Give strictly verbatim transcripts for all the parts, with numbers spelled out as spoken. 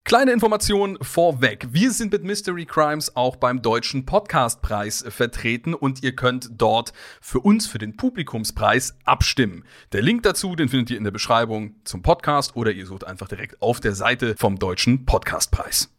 Kleine Information vorweg. Wir sind mit Mystery Crimes auch beim Deutschen Podcastpreis vertreten und ihr könnt dort für uns, für den Publikumspreis, abstimmen. Der Link dazu, den findet ihr in der Beschreibung zum Podcast oder ihr sucht einfach direkt auf der Seite vom Deutschen Podcastpreis.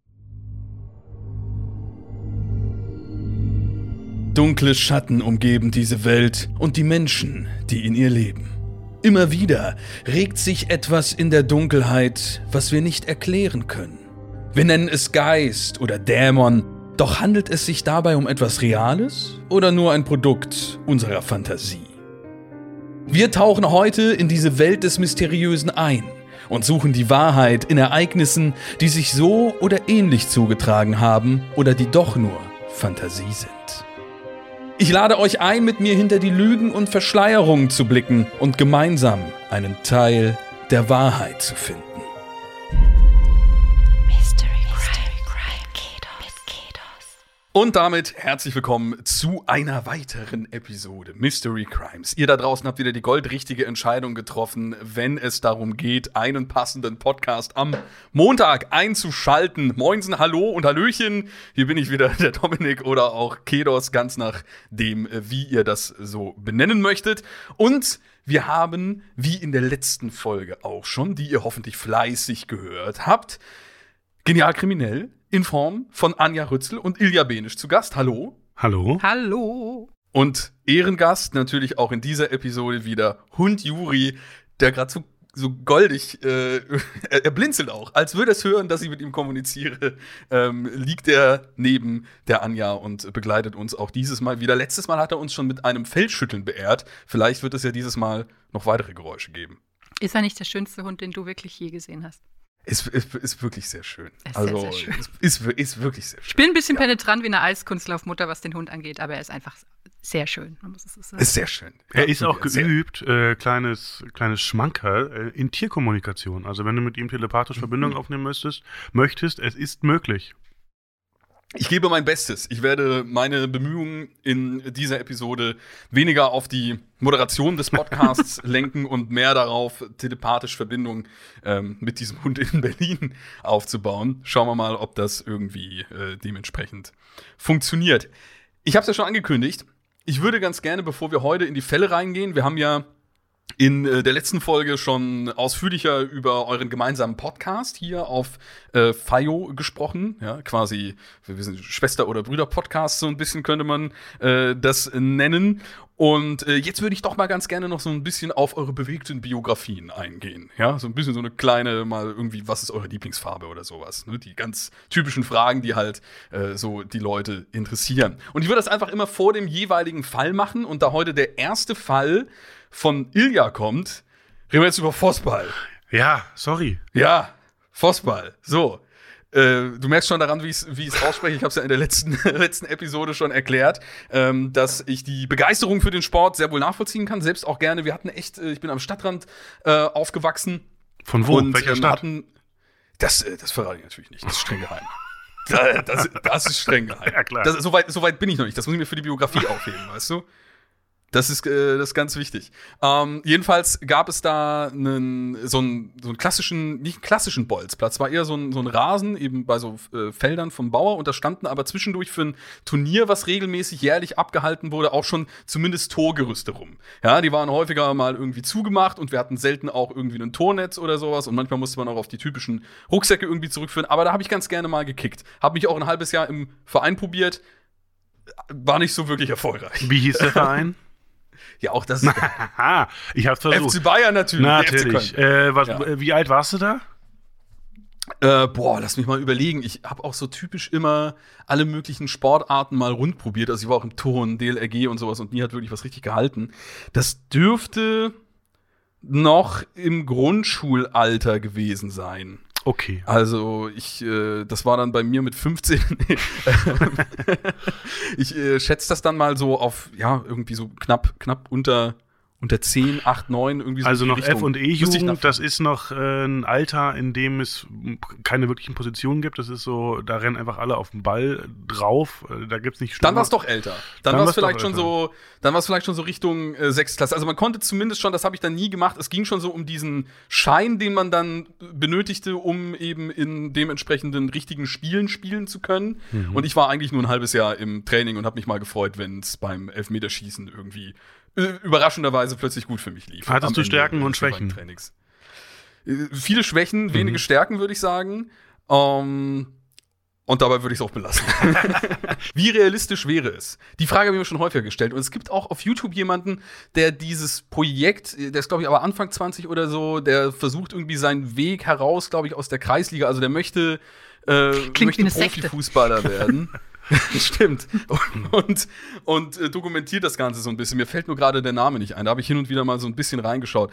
Dunkle Schatten umgeben diese Welt und die Menschen, die in ihr leben. Immer wieder regt sich etwas in der Dunkelheit, was wir nicht erklären können. Wir nennen es Geist oder Dämon, doch handelt es sich dabei um etwas Reales oder nur ein Produkt unserer Fantasie? Wir tauchen heute in diese Welt des Mysteriösen ein und suchen die Wahrheit in Ereignissen, die sich so oder ähnlich zugetragen haben oder die doch nur Fantasie sind. Ich lade euch ein, mit mir hinter die Lügen und Verschleierungen zu blicken und gemeinsam einen Teil der Wahrheit zu finden. Und damit herzlich willkommen zu einer weiteren Episode Mystery Crimes. Ihr da draußen habt wieder die goldrichtige Entscheidung getroffen, wenn es darum geht, einen passenden Podcast am Montag einzuschalten. Moinsen, hallo und hallöchen. Hier bin ich wieder, der Dominik oder auch Kedos, ganz nach dem, wie ihr das so benennen möchtet. Und wir haben, wie in der letzten Folge auch schon, die ihr hoffentlich fleißig gehört habt, Genial Kriminell in Form von Anja Rützel und Ilja Benisch zu Gast. Hallo. Hallo. Hallo. Und Ehrengast natürlich auch in dieser Episode wieder Hund Juri, der gerade so, so goldig, äh, er, er blinzelt auch, als würde es hören, dass ich mit ihm kommuniziere, ähm, liegt er neben der Anja und begleitet uns auch dieses Mal wieder. Letztes Mal hat er uns schon mit einem Fellschütteln beehrt. Vielleicht wird es ja dieses Mal noch weitere Geräusche geben. Ist er nicht der schönste Hund, den du wirklich je gesehen hast? Ist, ist, ist wirklich sehr schön. Ist also, sehr, sehr schön. Ist, ist, ist wirklich sehr schön. Ich bin ein bisschen ja. penetrant wie eine Eiskunstlaufmutter, was den Hund angeht, aber er ist einfach sehr schön. Man muss es so sagen. Ist sehr schön. Er ja, ist auch sehr geübt, äh, kleines, kleines Schmankerl, äh, in Tierkommunikation. Also wenn du mit ihm telepathisch mhm. Verbindung aufnehmen möchtest, möchtest, es ist möglich. Ich gebe mein Bestes. Ich werde meine Bemühungen in dieser Episode weniger auf die Moderation des Podcasts lenken und mehr darauf, telepathisch Verbindung ähm, mit diesem Hund in Berlin aufzubauen. Schauen wir mal, ob das irgendwie äh, dementsprechend funktioniert. Ich habe es ja schon angekündigt. Ich würde ganz gerne, bevor wir heute in die Fälle reingehen, wir haben ja in äh, der letzten Folge schon ausführlicher über euren gemeinsamen Podcast hier auf äh, Fayo gesprochen. Ja, quasi, wir sind Schwester- oder Brüder-Podcast, so ein bisschen könnte man äh, das nennen. Und äh, jetzt würde ich doch mal ganz gerne noch so ein bisschen auf eure bewegten Biografien eingehen. Ja, so ein bisschen so eine kleine, mal irgendwie, was ist eure Lieblingsfarbe oder sowas. Ne? Die ganz typischen Fragen, die halt äh, so die Leute interessieren. Und ich würde das einfach immer vor dem jeweiligen Fall machen. Und da heute der erste Fall von Ilja kommt, reden wir jetzt über Fußball. Ja, sorry. Ja, Fußball. So. Äh, du merkst schon daran, wie ich es ausspreche. Ich habe es ja in der letzten, letzten Episode schon erklärt, ähm, dass ich die Begeisterung für den Sport sehr wohl nachvollziehen kann. Selbst auch gerne. Wir hatten echt, äh, ich bin am Stadtrand äh, aufgewachsen. Von wo? Und, Welcher ähm, Stadt? Hatten, das, äh, das verrate ich natürlich nicht. Das ist streng geheim. das, das, das ist streng geheim. Ja, klar. Das, so, weit, so weit bin ich noch nicht. Das muss ich mir für die Biografie aufheben, weißt du? Das ist, äh, das ist ganz wichtig. Ähm, jedenfalls gab es da einen, so, einen, so einen klassischen, nicht einen klassischen Bolzplatz, war eher so ein, so ein Rasen, eben bei so äh, Feldern vom Bauer. Und da standen aber zwischendurch für ein Turnier, was regelmäßig jährlich abgehalten wurde, auch schon zumindest Torgerüste rum. Ja, die waren häufiger mal irgendwie zugemacht und wir hatten selten auch irgendwie ein Tornetz oder sowas. Und manchmal musste man auch auf die typischen Rucksäcke irgendwie zurückführen. Aber da habe ich ganz gerne mal gekickt. Habe mich auch ein halbes Jahr im Verein probiert. War nicht so wirklich erfolgreich. Wie hieß der Verein? Ja, auch das ist ich hab's versucht. F C Bayern natürlich. Natürlich. Äh, was, ja. Wie alt warst du da? Äh, boah, lass mich mal überlegen. Ich habe auch so typisch immer alle möglichen Sportarten mal rund probiert. Also ich war auch im Turnen, D L R G und sowas und nie hat wirklich was richtig gehalten. Das dürfte noch im Grundschulalter gewesen sein. Okay. Also ich, äh, das war dann bei mir mit fünfzehn. ich äh, schätze das dann mal so auf, ja, irgendwie so knapp, knapp unter, Unter zehn, acht, neun, irgendwie so. Also in die noch Richtung. F- und Müsste ich E-Jugend, nachfragen. das ist noch äh, ein Alter, in dem es keine wirklichen Positionen gibt. Das ist so, da rennen einfach alle auf den Ball drauf. Äh, Da gibt's nicht Dann Stürmer. war es doch älter. Dann, Dann war es war's doch vielleicht schon älter. so, dann war es vielleicht schon so Richtung äh, Sechsklasse. Also man konnte zumindest schon, das habe ich dann nie gemacht, es ging schon so um diesen Schein, den man dann benötigte, um eben in dementsprechenden richtigen Spielen spielen zu können. Mhm. Und ich war eigentlich nur ein halbes Jahr im Training und habe mich mal gefreut, wenn es beim Elfmeterschießen irgendwie äh, überraschenderweise plötzlich gut für mich lief. Hattest Am du Ende Stärken und des jeweiligen Schwächen? Trainings. Äh, Viele Schwächen, wenige Mhm. Stärken, würde ich sagen. Ähm, Und dabei würde ich es auch belassen. Wie realistisch wäre es? Die Frage habe ich mir schon häufiger gestellt. Und es gibt auch auf YouTube jemanden, der dieses Projekt, der ist, glaube ich, aber Anfang zwanzig oder so, der versucht irgendwie seinen Weg heraus, glaube ich, aus der Kreisliga. Also der möchte, äh, Klingt möchte wie eine Sekte. Profifußballer werden. Stimmt. Und, und, und äh, dokumentiert das Ganze so ein bisschen. Mir fällt nur gerade der Name nicht ein. Da habe ich hin und wieder mal so ein bisschen reingeschaut.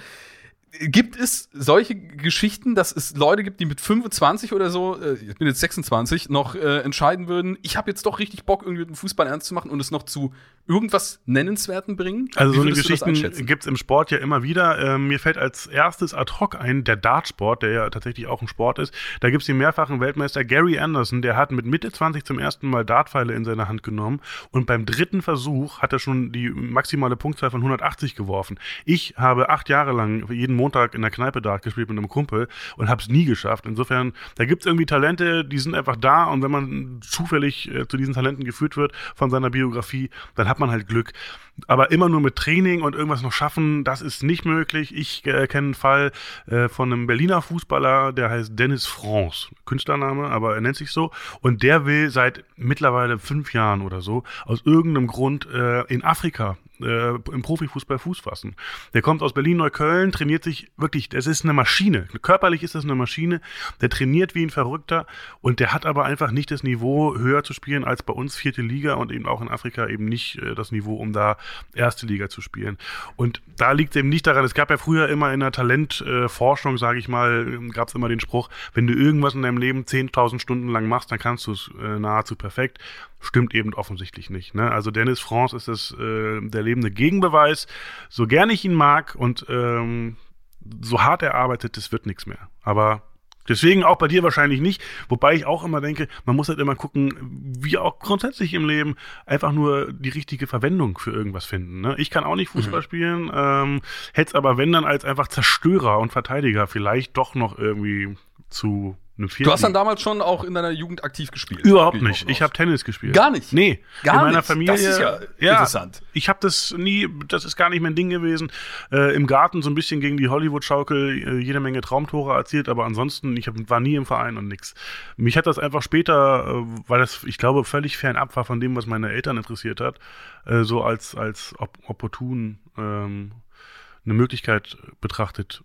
Gibt es solche Geschichten, dass es Leute gibt, die mit fünfundzwanzig oder so, äh, ich bin jetzt sechsundzwanzig, noch äh, entscheiden würden, ich habe jetzt doch richtig Bock, irgendwie mit dem Fußball ernst zu machen und es noch zu irgendwas Nennenswerten bringen? Also Wie so eine würdest du das Geschichten einschätzen? gibt es im Sport ja immer wieder. Ähm, mir fällt als erstes ad hoc ein, der Dartsport, der ja tatsächlich auch ein Sport ist. Da gibt es den mehrfachen Weltmeister Gary Anderson, der hat mit Mitte zwanzig zum ersten Mal Dartpfeile in seine Hand genommen und beim dritten Versuch hat er schon die maximale Punktzahl von hundertachtzig geworfen. Ich habe acht Jahre lang jeden Montag in der Kneipe Dart gespielt mit einem Kumpel und habe es nie geschafft. Insofern, da gibt es irgendwie Talente, die sind einfach da und wenn man zufällig äh, zu diesen Talenten geführt wird von seiner Biografie, dann hat man halt Glück. Aber immer nur mit Training und irgendwas noch schaffen, das ist nicht möglich. Ich äh, kenne einen Fall äh, von einem Berliner Fußballer, der heißt Dennis France. Künstlername, aber er nennt sich so. Und der will seit mittlerweile fünf Jahren oder so aus irgendeinem Grund äh, in Afrika äh, im Profifußball Fuß fassen. Der kommt aus Berlin-Neukölln, trainiert sich wirklich, das ist eine Maschine. Körperlich ist das eine Maschine. Der trainiert wie ein Verrückter und der hat aber einfach nicht das Niveau, höher zu spielen als bei uns vierte Liga und eben auch in Afrika eben nicht äh, das Niveau, um da erste Liga zu spielen. Und da liegt es eben nicht daran, es gab ja früher immer in der Talentforschung, äh, sage ich mal, gab es immer den Spruch, wenn du irgendwas in deinem Leben zehntausend Stunden lang machst, dann kannst du es äh, nahezu perfekt. Stimmt eben offensichtlich nicht. Ne? Also Dennis France ist das, äh, der lebende Gegenbeweis. So gern ich ihn mag und ähm, so hart er arbeitet, das wird nichts mehr. Aber deswegen auch bei dir wahrscheinlich nicht, wobei ich auch immer denke, man muss halt immer gucken, wie auch grundsätzlich im Leben, einfach nur die richtige Verwendung für irgendwas finden. Ne? Ich kann auch nicht Fußball mhm. spielen, ähm, hätte es aber wenn dann als einfach Zerstörer und Verteidiger vielleicht doch noch irgendwie zu einem Viertel. Du hast dann damals schon auch in deiner Jugend aktiv gespielt? Überhaupt nicht. Ich habe Tennis gespielt. Gar nicht? Nee. Gar in meiner nicht? Familie. Das ist ja, ja interessant. Ich habe das nie, das ist gar nicht mein Ding gewesen. Äh, Im Garten so ein bisschen gegen die Hollywood-Schaukel äh, jede Menge Traumtore erzielt, aber ansonsten, ich hab, war nie im Verein und nix. Mich hat das einfach später, äh, weil das, ich glaube, völlig fernab war von dem, was meine Eltern interessiert hat, äh, so als, als op- opportun ähm, eine Möglichkeit betrachtet,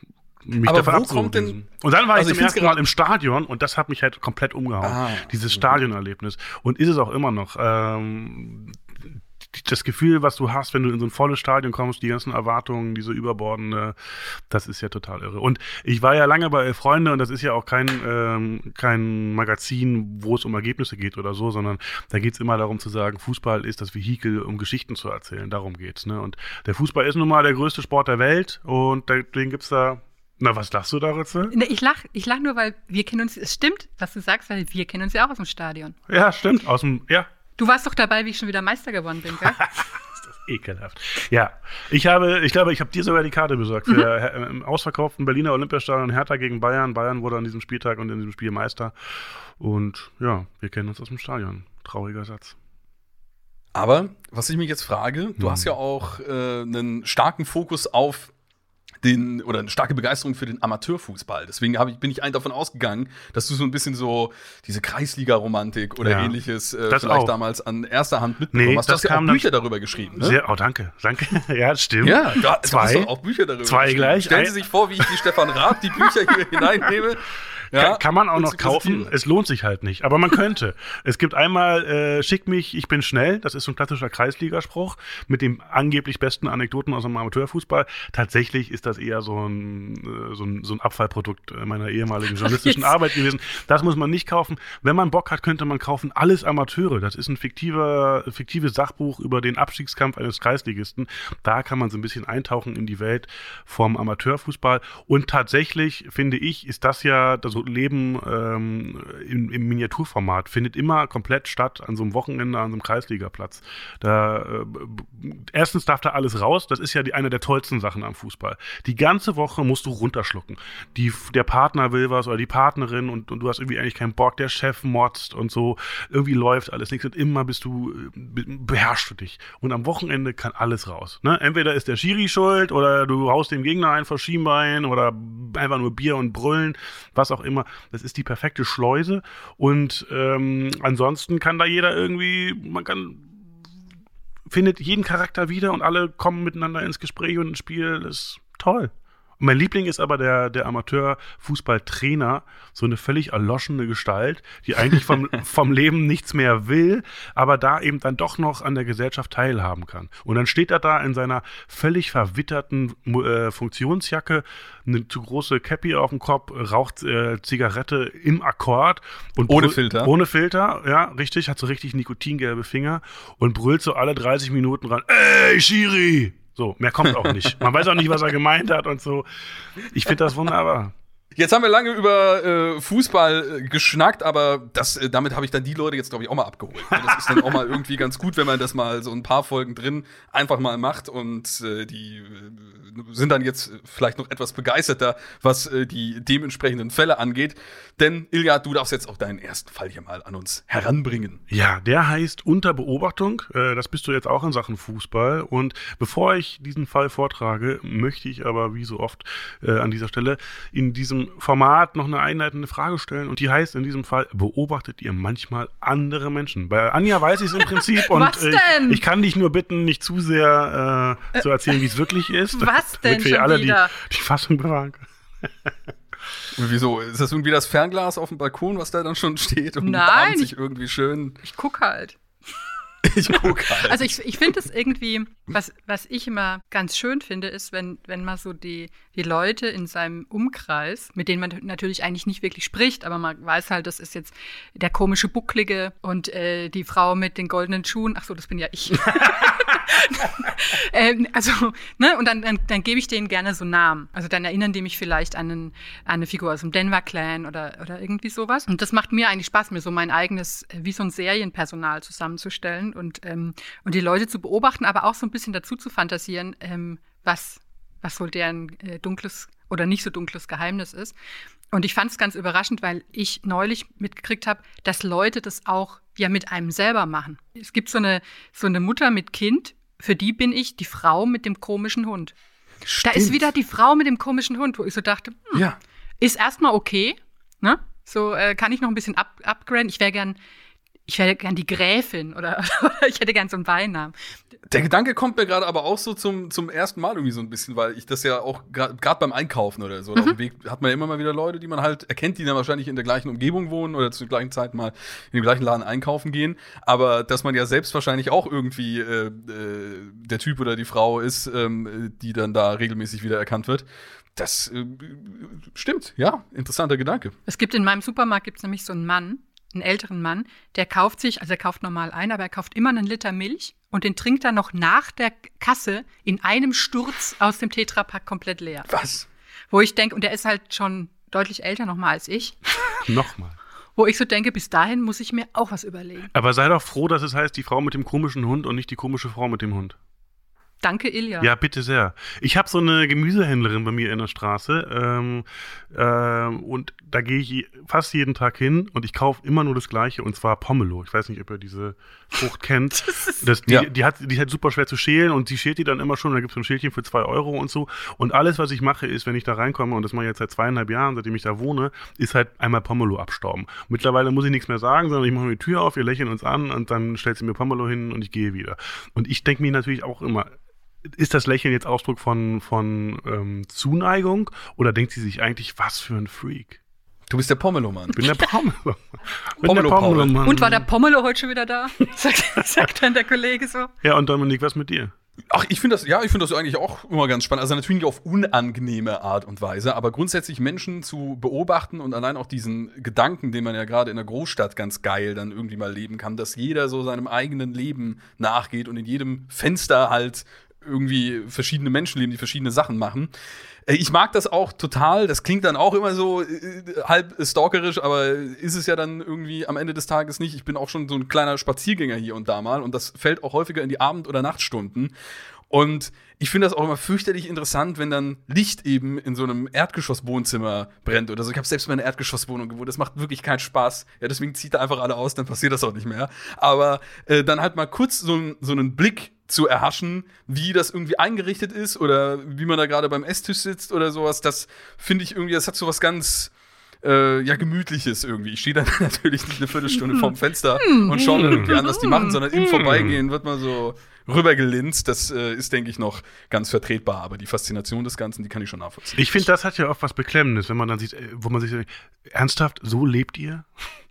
mich aber davon wo abzuholen. kommt denn, und dann war also ich zum ich ersten Mal im Stadion und das hat mich halt komplett umgehauen. Ah, Dieses okay. Stadionerlebnis. Und ist es auch immer noch. Ähm, das Gefühl, was du hast, wenn du in so ein volles Stadion kommst, die ganzen Erwartungen, diese überbordende, das ist ja total irre. Und ich war ja lange bei Elf Freunde und das ist ja auch kein, ähm, kein Magazin, wo es um Ergebnisse geht oder so, sondern da geht es immer darum zu sagen, Fußball ist das Vehikel, um Geschichten zu erzählen. Darum geht's. Ne? Und der Fußball ist nun mal der größte Sport der Welt und deswegen gibt's da. Na, was lachst du da, Ritze? Ne, ich lach, ich lach nur, weil wir kennen uns, es stimmt, was du sagst, weil wir kennen uns ja auch aus dem Stadion. Ja, stimmt, aus dem, ja. Du warst doch dabei, wie ich schon wieder Meister geworden bin, gell? Ist das ekelhaft. Ja, ich habe, ich glaube, ich habe dir sogar die Karte besorgt für mhm. äh, im ausverkauften Berliner Olympiastadion Hertha gegen Bayern. Bayern wurde an diesem Spieltag und in diesem Spiel Meister. Und ja, wir kennen uns aus dem Stadion. Trauriger Satz. Aber, was ich mich jetzt frage, du mhm. hast ja auch äh, einen starken Fokus auf den, oder eine starke Begeisterung für den Amateurfußball. Deswegen hab ich, bin ich eigentlich davon ausgegangen, dass du so ein bisschen so diese Kreisliga-Romantik oder ja. ähnliches äh, das vielleicht auch. damals an erster Hand mitbekommen nee, hast. Du hast ja auch Bücher darüber geschrieben, ne? Sehr, oh, danke, danke. Ja, stimmt. Ja, du, zwei, du hast doch auch Bücher darüber zwei geschrieben. gleich. Stellen Sie sich vor, wie ich die Stefan Raab die Bücher hier hineinnehme. Ja, kann, kann man auch und noch zu kaufen, präsentieren. es lohnt sich halt nicht, aber man könnte. Es gibt einmal, äh, schick mich, ich bin schnell, das ist so ein klassischer Kreisligaspruch mit dem angeblich besten Anekdoten aus dem Amateurfußball. Tatsächlich ist das eher so ein, äh, so ein, so ein Abfallprodukt meiner ehemaligen journalistischen Jetzt. Arbeit gewesen. Das muss man nicht kaufen. Wenn man Bock hat, könnte man kaufen Alles Amateure. Das ist ein fiktiver, fiktives Sachbuch über den Abstiegskampf eines Kreisligisten. Da kann man so ein bisschen eintauchen in die Welt vom Amateurfußball. Und tatsächlich, finde ich, ist das ja, das Leben ähm, im, im Miniaturformat, findet immer komplett statt an so einem Wochenende, an so einem Kreisligaplatz. Da, äh, erstens darf da alles raus, das ist ja die, eine der tollsten Sachen am Fußball. Die ganze Woche musst du runterschlucken. Die, der Partner will was oder die Partnerin und, und du hast irgendwie eigentlich keinen Bock, der Chef motzt und so. Irgendwie läuft alles nichts und immer bist du, beherrschst du dich. Und am Wochenende kann alles raus. Ne? Entweder ist der Schiri schuld oder du haust dem Gegner ein vor Schienbein oder einfach nur Bier und Brüllen, was auch immer. Das ist die perfekte Schleuse und ähm, ansonsten kann da jeder irgendwie, man kann, findet jeden Charakter wieder und alle kommen miteinander ins Gespräch und ins Spiel. Das ist toll. Und mein Liebling ist aber der, der Amateur-Fußballtrainer, so eine völlig erloschene Gestalt, die eigentlich vom, vom Leben nichts mehr will, aber da eben dann doch noch an der Gesellschaft teilhaben kann. Und dann steht er da in seiner völlig verwitterten äh, Funktionsjacke, eine zu große Cappy auf dem Kopf, raucht äh, Zigarette im Akkord. Und Ohne brüll- Filter. Ohne Filter, ja, richtig, hat so richtig nikotingelbe Finger und brüllt so alle dreißig Minuten ran, ey, Schiri! So, mehr kommt auch nicht. Man weiß auch nicht, was er gemeint hat und so. Ich finde das wunderbar. Jetzt haben wir lange über äh, Fußball äh, geschnackt, aber das, äh, damit habe ich dann die Leute jetzt, glaube ich, auch mal abgeholt. Das ist dann auch mal irgendwie ganz gut, wenn man das mal so ein paar Folgen drin einfach mal macht und äh, die äh, sind dann jetzt vielleicht noch etwas begeisterter, was äh, die dementsprechenden Fälle angeht. Denn, Ilja, du darfst jetzt auch deinen ersten Fall hier mal an uns heranbringen. Ja, der heißt Unter Beobachtung. Äh, das bist du jetzt auch in Sachen Fußball. Und bevor ich diesen Fall vortrage, möchte ich aber, wie so oft äh, an dieser Stelle, in diesem Format noch eine einleitende Frage stellen. Und die heißt in diesem Fall, beobachtet ihr manchmal andere Menschen? Bei Anja weiß ich es im Prinzip. Und Was äh, denn? ich kann dich nur bitten, nicht zu sehr äh, zu erzählen, wie es wirklich ist. Was denn damit wir schon alle die, wieder? die Fassung bewahren können. Und wieso? Ist das irgendwie das Fernglas auf dem Balkon, was da dann schon steht und Nein, abends ich- sich irgendwie schön. Ich gucke halt. Ich guck halt. Also ich, ich finde es irgendwie, was, was ich immer ganz schön finde, ist, wenn, wenn man so die, die Leute in seinem Umkreis, mit denen man natürlich eigentlich nicht wirklich spricht, aber man weiß halt, das ist jetzt der komische Bucklige und äh, die Frau mit den goldenen Schuhen. Ach so, das bin ja ich. ähm, also, ne, und dann, dann, dann gebe ich denen gerne so Namen. Also dann erinnern die mich vielleicht an, einen, an eine Figur aus dem Denver Clan oder, oder irgendwie sowas. Und das macht mir eigentlich Spaß, mir so mein eigenes, äh, wie so ein Serienpersonal zusammenzustellen und, ähm, und die Leute zu beobachten, aber auch so ein bisschen dazu zu fantasieren, ähm, was, was wohl deren äh, dunkles oder nicht so dunkles Geheimnis ist. Und ich fand es ganz überraschend, weil ich neulich mitgekriegt habe, dass Leute das auch ja mit einem selber machen. Es gibt so eine, so eine Mutter mit Kind, für die bin ich die Frau mit dem komischen Hund. Da ist wieder die Frau mit dem komischen Hund, wo ich so dachte, hm, Ja. ist erstmal okay, ne? So äh, kann ich noch ein bisschen up upgraden. Ich wäre gern, ich wäre gern die Gräfin oder, oder ich hätte gern so einen Beinamen. Der Gedanke kommt mir gerade aber auch so zum, zum ersten Mal irgendwie so ein bisschen, weil ich das ja auch gerade beim Einkaufen oder so, oder auf dem Weg hat man ja immer mal wieder Leute, die man halt erkennt, die dann wahrscheinlich in der gleichen Umgebung wohnen oder zur gleichen Zeit mal in dem gleichen Laden einkaufen gehen. Aber dass man ja selbst wahrscheinlich auch irgendwie äh, äh, der Typ oder die Frau ist, ähm, die dann da regelmäßig wieder erkannt wird. Das äh, stimmt, ja, interessanter Gedanke. Es gibt in meinem Supermarkt gibt's nämlich so einen Mann, einen älteren Mann, der kauft sich, also er kauft normal ein, aber er kauft immer einen Liter Milch und den trinkt er noch nach der Kasse in einem Sturz aus dem Tetrapack komplett leer. Was? Wo ich denke, und der ist halt schon deutlich älter nochmal als ich, Nochmal. wo ich so denke, bis dahin muss ich mir auch was überlegen. Aber sei doch froh, dass es heißt, die Frau mit dem komischen Hund und nicht die komische Frau mit dem Hund. Danke, Ilja. Ja, bitte sehr. Ich habe so eine Gemüsehändlerin bei mir in der Straße ähm, ähm, und da gehe ich je- fast jeden Tag hin und ich kaufe immer nur das Gleiche und zwar Pomelo. Ich weiß nicht, ob ihr diese Frucht kennt. Das, die, Ja. die, hat, die ist halt super schwer zu schälen und sie schält die dann immer schon. Da gibt es so ein Schälchen für zwei Euro und so. Und alles, was ich mache, ist, wenn ich da reinkomme, und das mache ich jetzt seit zweieinhalb Jahren, seitdem ich da wohne, ist halt einmal Pomelo abstauben. Mittlerweile muss ich nichts mehr sagen, sondern ich mache mir die Tür auf, wir lächeln uns an und dann stellt sie mir Pomelo hin und ich gehe wieder. Und ich denke mir natürlich auch immer, ist das Lächeln jetzt Ausdruck von, von ähm, Zuneigung oder denkt sie sich eigentlich, was für ein Freak? Du bist der Pomelo-Mann. Ich bin der Pomelo. Pomelo Pomelo. Und war der Pomelo heute schon wieder da? Sagt, sagt dann der Kollege so. Ja, und Dominik, was mit dir? Ach, ich finde das, ja, ich finde das eigentlich auch immer ganz spannend. Also natürlich auf unangenehme Art und Weise, aber grundsätzlich Menschen zu beobachten und allein auch diesen Gedanken, den man ja gerade in der Großstadt ganz geil dann irgendwie mal leben kann, dass jeder so seinem eigenen Leben nachgeht und in jedem Fenster halt irgendwie verschiedene Menschen leben, die verschiedene Sachen machen. Ich mag das auch total. Das klingt dann auch immer so äh, halb stalkerisch, aber ist es ja dann irgendwie am Ende des Tages nicht. Ich bin auch schon so ein kleiner Spaziergänger hier und da mal und das fällt auch häufiger in die Abend- oder Nachtstunden. Und ich finde das auch immer fürchterlich interessant, wenn dann Licht eben in so einem Erdgeschosswohnzimmer brennt oder so. Ich habe selbst mal eine Erdgeschosswohnung gewohnt. Das macht wirklich keinen Spaß. Ja, deswegen zieht da einfach alle aus, dann passiert das auch nicht mehr. Aber äh, dann halt mal kurz so, so einen Blick zu erhaschen, wie das irgendwie eingerichtet ist oder wie man da gerade beim Esstisch sitzt oder sowas, das finde ich irgendwie, das hat so was ganz äh, ja, Gemütliches irgendwie. Ich stehe dann natürlich nicht eine Viertelstunde vorm Fenster und schaue mir irgendwie an, was die machen, sondern im Vorbeigehen wird man so rübergelinst. Das äh, ist, denke ich, noch ganz vertretbar. Aber die Faszination des Ganzen, die kann ich schon nachvollziehen. Ich finde, das hat ja oft was Beklemmendes, wenn man dann sieht, wo man sich denkt, ernsthaft, so lebt ihr?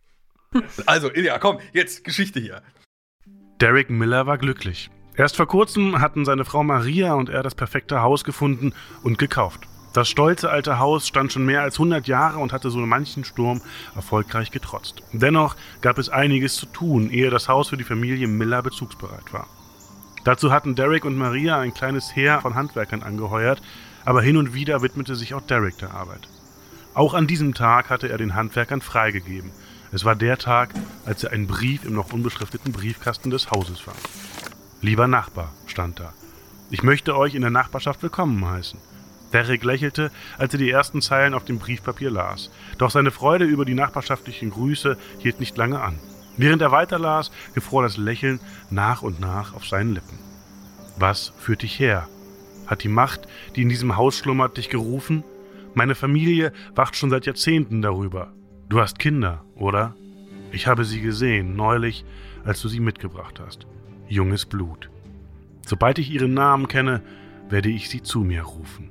Also, ja, komm, jetzt Geschichte hier. Derek Miller war glücklich. Erst vor kurzem hatten seine Frau Maria und er das perfekte Haus gefunden und gekauft. Das stolze alte Haus stand schon mehr als hundert Jahre und hatte so manchen Sturm erfolgreich getrotzt. Dennoch gab es einiges zu tun, ehe das Haus für die Familie Miller bezugsbereit war. Dazu hatten Derek und Maria ein kleines Heer von Handwerkern angeheuert, aber hin und wieder widmete sich auch Derek der Arbeit. Auch an diesem Tag hatte er den Handwerkern freigegeben. Es war der Tag, als er einen Brief im noch unbeschrifteten Briefkasten des Hauses fand. »Lieber Nachbar«, stand da, »ich möchte euch in der Nachbarschaft willkommen heißen.« Derek lächelte, als er die ersten Zeilen auf dem Briefpapier las. Doch seine Freude über die nachbarschaftlichen Grüße hielt nicht lange an. Während er weiterlas, gefror das Lächeln nach und nach auf seinen Lippen. »Was führt dich her? Hat die Macht, die in diesem Haus schlummert, dich gerufen? Meine Familie wacht schon seit Jahrzehnten darüber. Du hast Kinder, oder? Ich habe sie gesehen, neulich, als du sie mitgebracht hast. Junges Blut. Sobald ich ihren Namen kenne, werde ich sie zu mir rufen.«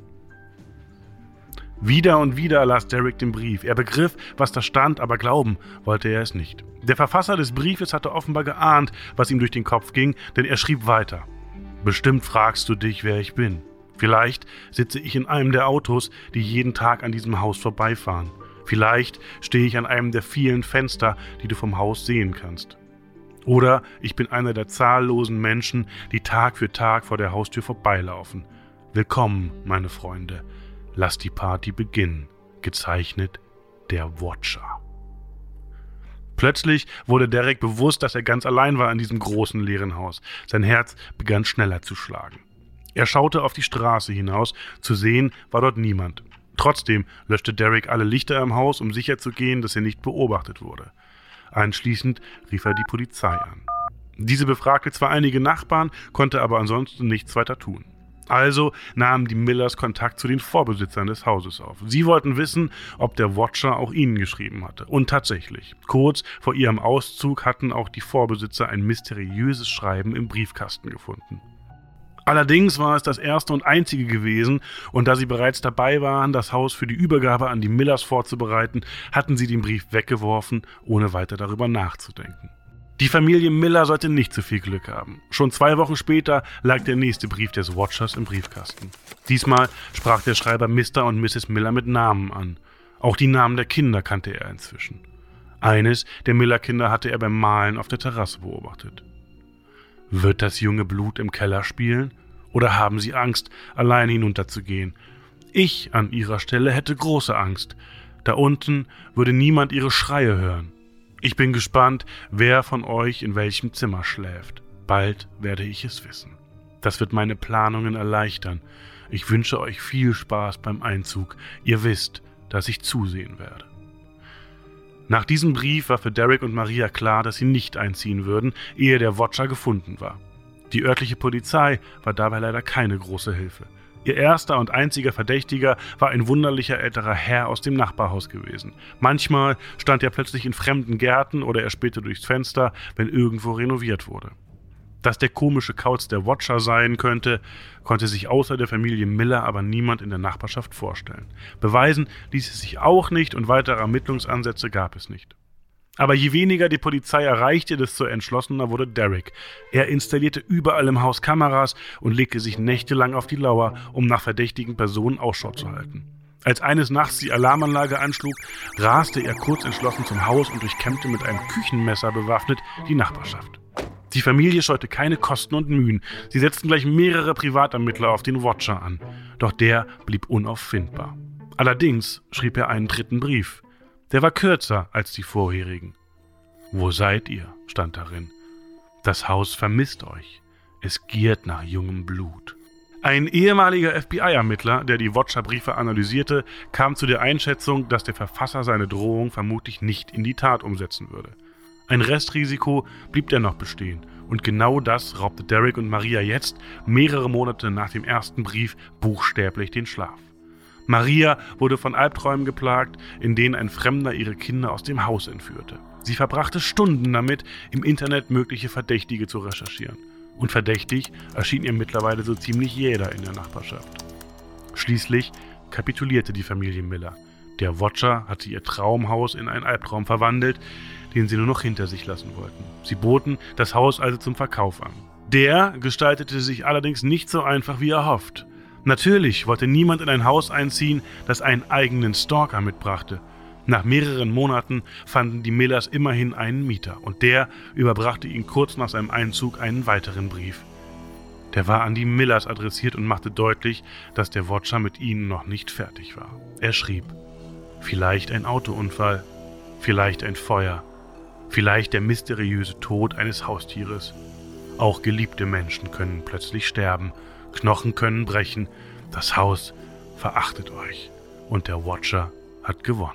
Wieder und wieder las Derek den Brief. Er begriff, was da stand, aber glauben wollte er es nicht. Der Verfasser des Briefes hatte offenbar geahnt, was ihm durch den Kopf ging, denn er schrieb weiter. »Bestimmt fragst du dich, wer ich bin. Vielleicht sitze ich in einem der Autos, die jeden Tag an diesem Haus vorbeifahren. Vielleicht stehe ich an einem der vielen Fenster, die du vom Haus sehen kannst. Oder ich bin einer der zahllosen Menschen, die Tag für Tag vor der Haustür vorbeilaufen. Willkommen, meine Freunde. Lasst die Party beginnen. Gezeichnet, der Watcher.« Plötzlich wurde Derek bewusst, dass er ganz allein war in diesem großen leeren Haus. Sein Herz begann schneller zu schlagen. Er schaute auf die Straße hinaus. Zu sehen war dort niemand. Trotzdem löschte Derek alle Lichter im Haus, um sicherzugehen, dass er nicht beobachtet wurde. Anschließend rief er die Polizei an. Diese befragte zwar einige Nachbarn, konnte aber ansonsten nichts weiter tun. Also nahmen die Millers Kontakt zu den Vorbesitzern des Hauses auf. Sie wollten wissen, ob der Watcher auch ihnen geschrieben hatte. Und tatsächlich, kurz vor ihrem Auszug hatten auch die Vorbesitzer ein mysteriöses Schreiben im Briefkasten gefunden. Allerdings war es das erste und einzige gewesen, und da sie bereits dabei waren, das Haus für die Übergabe an die Millers vorzubereiten, hatten sie den Brief weggeworfen, ohne weiter darüber nachzudenken. Die Familie Miller sollte nicht so viel Glück haben. Schon zwei Wochen später lag der nächste Brief des Watchers im Briefkasten. Diesmal sprach der Schreiber Mister und Misses Miller mit Namen an. Auch die Namen der Kinder kannte er inzwischen. Eines der Miller-Kinder hatte er beim Malen auf der Terrasse beobachtet. Wird das junge Blut im Keller spielen? Oder haben Sie Angst, allein hinunterzugehen? Ich an Ihrer Stelle hätte große Angst. Da unten würde niemand Ihre Schreie hören. Ich bin gespannt, wer von euch in welchem Zimmer schläft. Bald werde ich es wissen. Das wird meine Planungen erleichtern. Ich wünsche euch viel Spaß beim Einzug. Ihr wisst, dass ich zusehen werde. Nach diesem Brief war für Derek und Maria klar, dass sie nicht einziehen würden, ehe der Watcher gefunden war. Die örtliche Polizei war dabei leider keine große Hilfe. Ihr erster und einziger Verdächtiger war ein wunderlicher älterer Herr aus dem Nachbarhaus gewesen. Manchmal stand er plötzlich in fremden Gärten oder er spähte durchs Fenster, wenn irgendwo renoviert wurde. Dass der komische Kauz der Watcher sein könnte, konnte sich außer der Familie Miller aber niemand in der Nachbarschaft vorstellen. Beweisen ließ es sich auch nicht und weitere Ermittlungsansätze gab es nicht. Aber je weniger die Polizei erreichte, desto entschlossener wurde Derek. Er installierte überall im Haus Kameras und legte sich nächtelang auf die Lauer, um nach verdächtigen Personen Ausschau zu halten. Als eines Nachts die Alarmanlage anschlug, raste er kurz entschlossen zum Haus und durchkämmte mit einem Küchenmesser bewaffnet die Nachbarschaft. Die Familie scheute keine Kosten und Mühen. Sie setzten gleich mehrere Privatermittler auf den Watcher an. Doch der blieb unauffindbar. Allerdings schrieb er einen dritten Brief. Der war kürzer als die vorherigen. »Wo seid ihr?« stand darin. »Das Haus vermisst euch. Es giert nach jungem Blut.« Ein ehemaliger F B I-Ermittler, der die Watcher-Briefe analysierte, kam zu der Einschätzung, dass der Verfasser seine Drohung vermutlich nicht in die Tat umsetzen würde. Ein Restrisiko blieb dennoch bestehen. Und genau das raubte Derek und Maria jetzt, mehrere Monate nach dem ersten Brief, buchstäblich den Schlaf. Maria wurde von Albträumen geplagt, in denen ein Fremder ihre Kinder aus dem Haus entführte. Sie verbrachte Stunden damit, im Internet mögliche Verdächtige zu recherchieren. Und verdächtig erschien ihr mittlerweile so ziemlich jeder in der Nachbarschaft. Schließlich kapitulierte die Familie Miller. Der Watcher hatte ihr Traumhaus in einen Albtraum verwandelt, den sie nur noch hinter sich lassen wollten. Sie boten das Haus also zum Verkauf an. Der gestaltete sich allerdings nicht so einfach wie erhofft. Natürlich wollte niemand in ein Haus einziehen, das einen eigenen Stalker mitbrachte. Nach mehreren Monaten fanden die Millers immerhin einen Mieter und der überbrachte ihnen kurz nach seinem Einzug einen weiteren Brief. Der war an die Millers adressiert und machte deutlich, dass der Watcher mit ihnen noch nicht fertig war. Er schrieb: Vielleicht ein Autounfall, vielleicht ein Feuer, vielleicht der mysteriöse Tod eines Haustieres. Auch geliebte Menschen können plötzlich sterben, Knochen können brechen, das Haus verachtet euch und der Watcher hat gewonnen.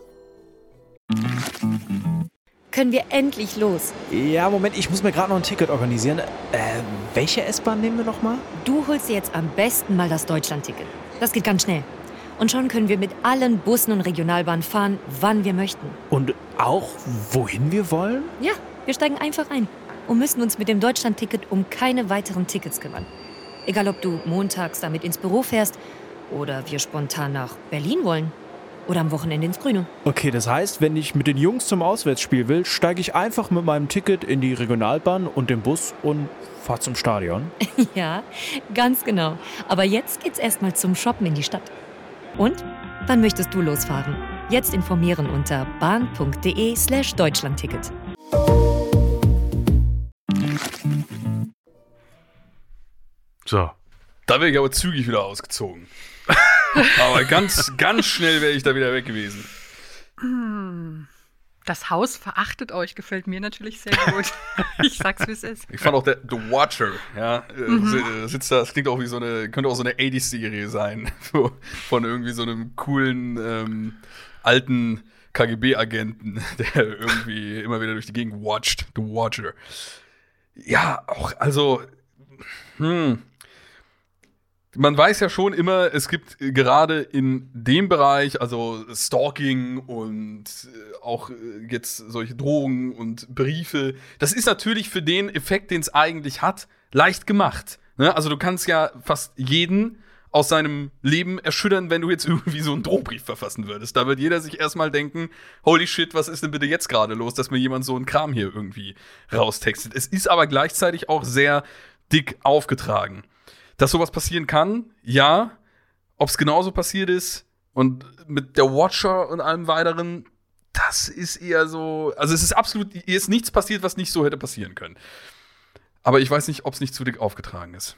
Können wir endlich los? Ja, Moment, ich muss mir gerade noch ein Ticket organisieren. Äh, welche S-Bahn nehmen wir nochmal? Du holst dir jetzt am besten mal das Deutschland-Ticket. Das geht ganz schnell. Und schon können wir mit allen Bussen und Regionalbahnen fahren, wann wir möchten. Und auch wohin wir wollen? Ja, wir steigen einfach ein und müssen uns mit dem Deutschland-Ticket um keine weiteren Tickets kümmern. Egal, ob du montags damit ins Büro fährst oder wir spontan nach Berlin wollen. Oder am Wochenende ins Grüne. Okay, das heißt, wenn ich mit den Jungs zum Auswärtsspiel will, steige ich einfach mit meinem Ticket in die Regionalbahn und den Bus und fahre zum Stadion. Ja, ganz genau. Aber jetzt geht's erstmal zum Shoppen in die Stadt. Und? Wann möchtest du losfahren? Jetzt informieren unter bahn.de slash Deutschlandticket. So. Da wäre ich aber zügig wieder ausgezogen. Aber ganz, ganz schnell wäre ich da wieder weg gewesen. Das Haus verachtet euch, gefällt mir natürlich sehr gut. Ich sag's, wie es ist. Ich fand auch der The Watcher, ja, mhm. sitzt da, das klingt auch wie so eine, könnte auch so eine achtziger-Serie sein. Von irgendwie so einem coolen, ähm, alten K G B-Agenten, der irgendwie immer wieder durch die Gegend watcht. The Watcher. Ja, auch, also, hm. Man weiß ja schon immer, es gibt gerade in dem Bereich, also Stalking und auch jetzt solche Drohungen und Briefe, das ist natürlich für den Effekt, den es eigentlich hat, leicht gemacht. Ne? Also du kannst ja fast jeden aus seinem Leben erschüttern, wenn du jetzt irgendwie so einen Drohbrief verfassen würdest. Da wird jeder sich erstmal denken, holy shit, was ist denn bitte jetzt gerade los, dass mir jemand so einen Kram hier irgendwie raustextet. Es ist aber gleichzeitig auch sehr dick aufgetragen. Dass sowas passieren kann, ja. Ob es genauso passiert ist und mit der Watcher und allem weiteren, das ist eher so, also es ist absolut, hier ist nichts passiert, was nicht so hätte passieren können. Aber ich weiß nicht, ob es nicht zu dick aufgetragen ist.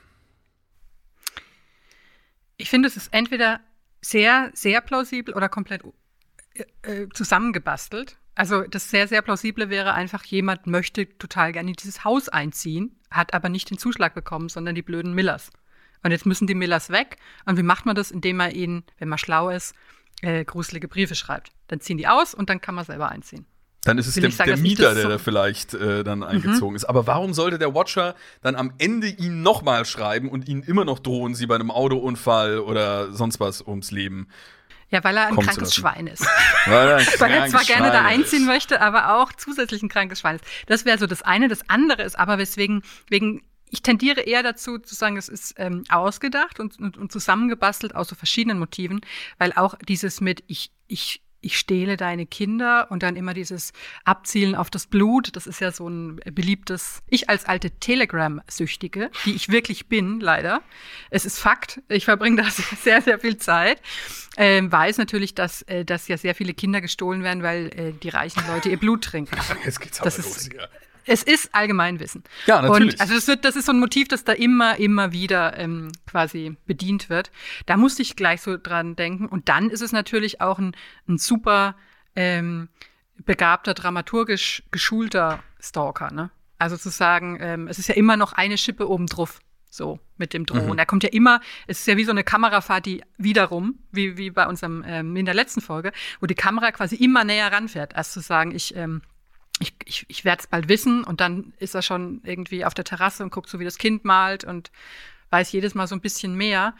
Ich finde, es ist entweder sehr, sehr plausibel oder komplett äh, zusammengebastelt. Also das sehr, sehr plausible wäre einfach, jemand möchte total gerne in dieses Haus einziehen, hat aber nicht den Zuschlag bekommen, sondern die blöden Millers. Und jetzt müssen die Millers weg. Und wie macht man das? Indem man ihnen, wenn man schlau ist, äh, gruselige Briefe schreibt. Dann ziehen die aus und dann kann man selber einziehen. Dann ist es der, sagen, der Mieter, der so da vielleicht äh, dann eingezogen mhm. ist. Aber warum sollte der Watcher dann am Ende ihn nochmal schreiben und ihnen immer noch drohen, sie bei einem Autounfall oder sonst was ums Leben Ja, weil er ein kommen zu krankes lassen. Schwein ist. Weil er, ein Weil er zwar krankes gerne da Schwein einziehen ist. möchte, aber auch zusätzlich ein krankes Schwein ist. Das wäre so das eine. Das andere ist aber, weswegen, wegen, ich tendiere eher dazu zu sagen, es ist ähm, ausgedacht und, und, und zusammengebastelt aus so verschiedenen Motiven, weil auch dieses mit, ich, ich, ich stehle deine Kinder und dann immer dieses Abzielen auf das Blut, das ist ja so ein beliebtes, ich als alte Telegram-Süchtige, die ich wirklich bin, leider. Es ist Fakt, ich verbringe da sehr, sehr viel Zeit, ähm, weiß natürlich, dass, äh, dass ja sehr viele Kinder gestohlen werden, weil äh, die reichen Leute ihr Blut trinken. Jetzt geht's aber Das los ist- hier. Es ist Allgemeinwissen. Ja, natürlich. Und also das, wird, das ist so ein Motiv, das da immer, immer wieder ähm, quasi bedient wird. Da musste ich gleich so dran denken. Und dann ist es natürlich auch ein, ein super ähm, begabter, dramaturgisch geschulter Stalker. Ne? Also zu sagen, ähm, es ist ja immer noch eine Schippe obendrauf. So, mit dem Drohnen. Mhm. Er kommt ja immer, es ist ja wie so eine Kamerafahrt, die wiederum, wie, wie bei unserem, ähm, in der letzten Folge, wo die Kamera quasi immer näher ranfährt, als zu sagen, ich, ähm, ich, ich, ich werde es bald wissen, und dann ist er schon irgendwie auf der Terrasse und guckt so, wie das Kind malt, und weiß jedes Mal so ein bisschen mehr.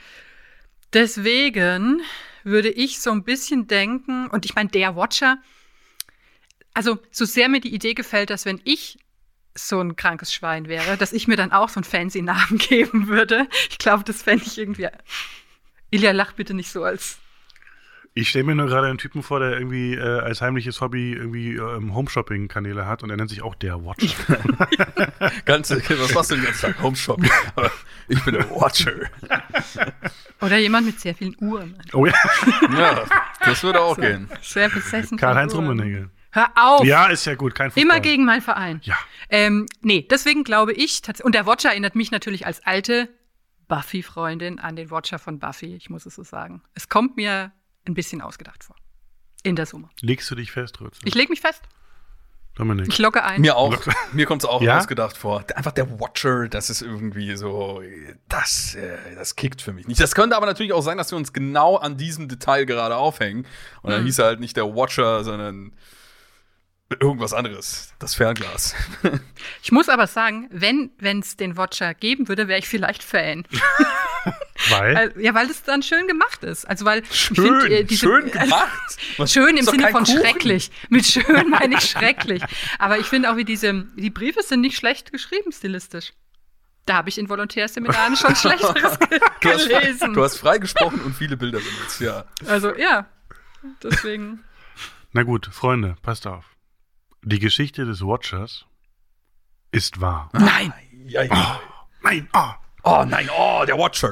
Deswegen würde ich so ein bisschen denken, und ich meine, der Watcher, also so sehr mir die Idee gefällt, dass wenn ich so ein krankes Schwein wäre, dass ich mir dann auch so einen fancy Namen geben würde. Ich glaube, das fände ich irgendwie. Ilja, lach bitte nicht so als. Ich stelle mir nur gerade einen Typen vor, der irgendwie äh, als heimliches Hobby irgendwie ähm, Home-Shopping-Kanäle hat, und er nennt sich auch der Watcher. Ganze, was machst du den ganzen Tag? Homeshopping. Aber ich bin der Watcher. Oder jemand mit sehr vielen Uhren. Oh ja, Ja, das würde auch gehen. Sehr besessen. von Karl-Heinz Uhren. Rummenigge. Hör auf! Ja, ist ja gut, kein Fußball. Immer gegen meinen Verein. Ja. Ähm, nee, deswegen glaube ich, tats- und der Watcher erinnert mich natürlich als alte Buffy-Freundin an den Watcher von Buffy, ich muss es so sagen. Es kommt mir ein bisschen ausgedacht vor. In der Summe. Legst du dich fest, Rütze? Ich lege mich fest. Dominik. Ich logge ein. Mir auch. Mir kommt es auch Ja? ausgedacht vor. Einfach der Watcher, das ist irgendwie so, das, äh, das kickt für mich nicht. Das könnte aber natürlich auch sein, dass wir uns genau an diesem Detail gerade aufhängen. Und dann Mhm. hieß er halt nicht der Watcher, sondern irgendwas anderes. Das Fernglas. Ich muss aber sagen, wenn es den Watcher geben würde, wäre ich vielleicht Fan. Weil? Weil, ja, weil das dann schön gemacht ist. Also weil ich Schön, find, äh, diese, schön gemacht. Was- Schön im ist doch Sinne kein von Kuchen. schrecklich. Mit schön meine ich schrecklich. Aber ich finde auch, wie diese, die Briefe sind nicht schlecht geschrieben, stilistisch. Da habe ich in Volontärseminaren schon Schlechteres ge Du hast, gelesen. du hast freigesprochen und viele Bilder benutzt, ja. Also ja, deswegen. Na gut, Freunde, passt auf. Die Geschichte des Watchers ist wahr. Nein. Ja, ja. Nein, oh. Oh nein, oh, der Watcher.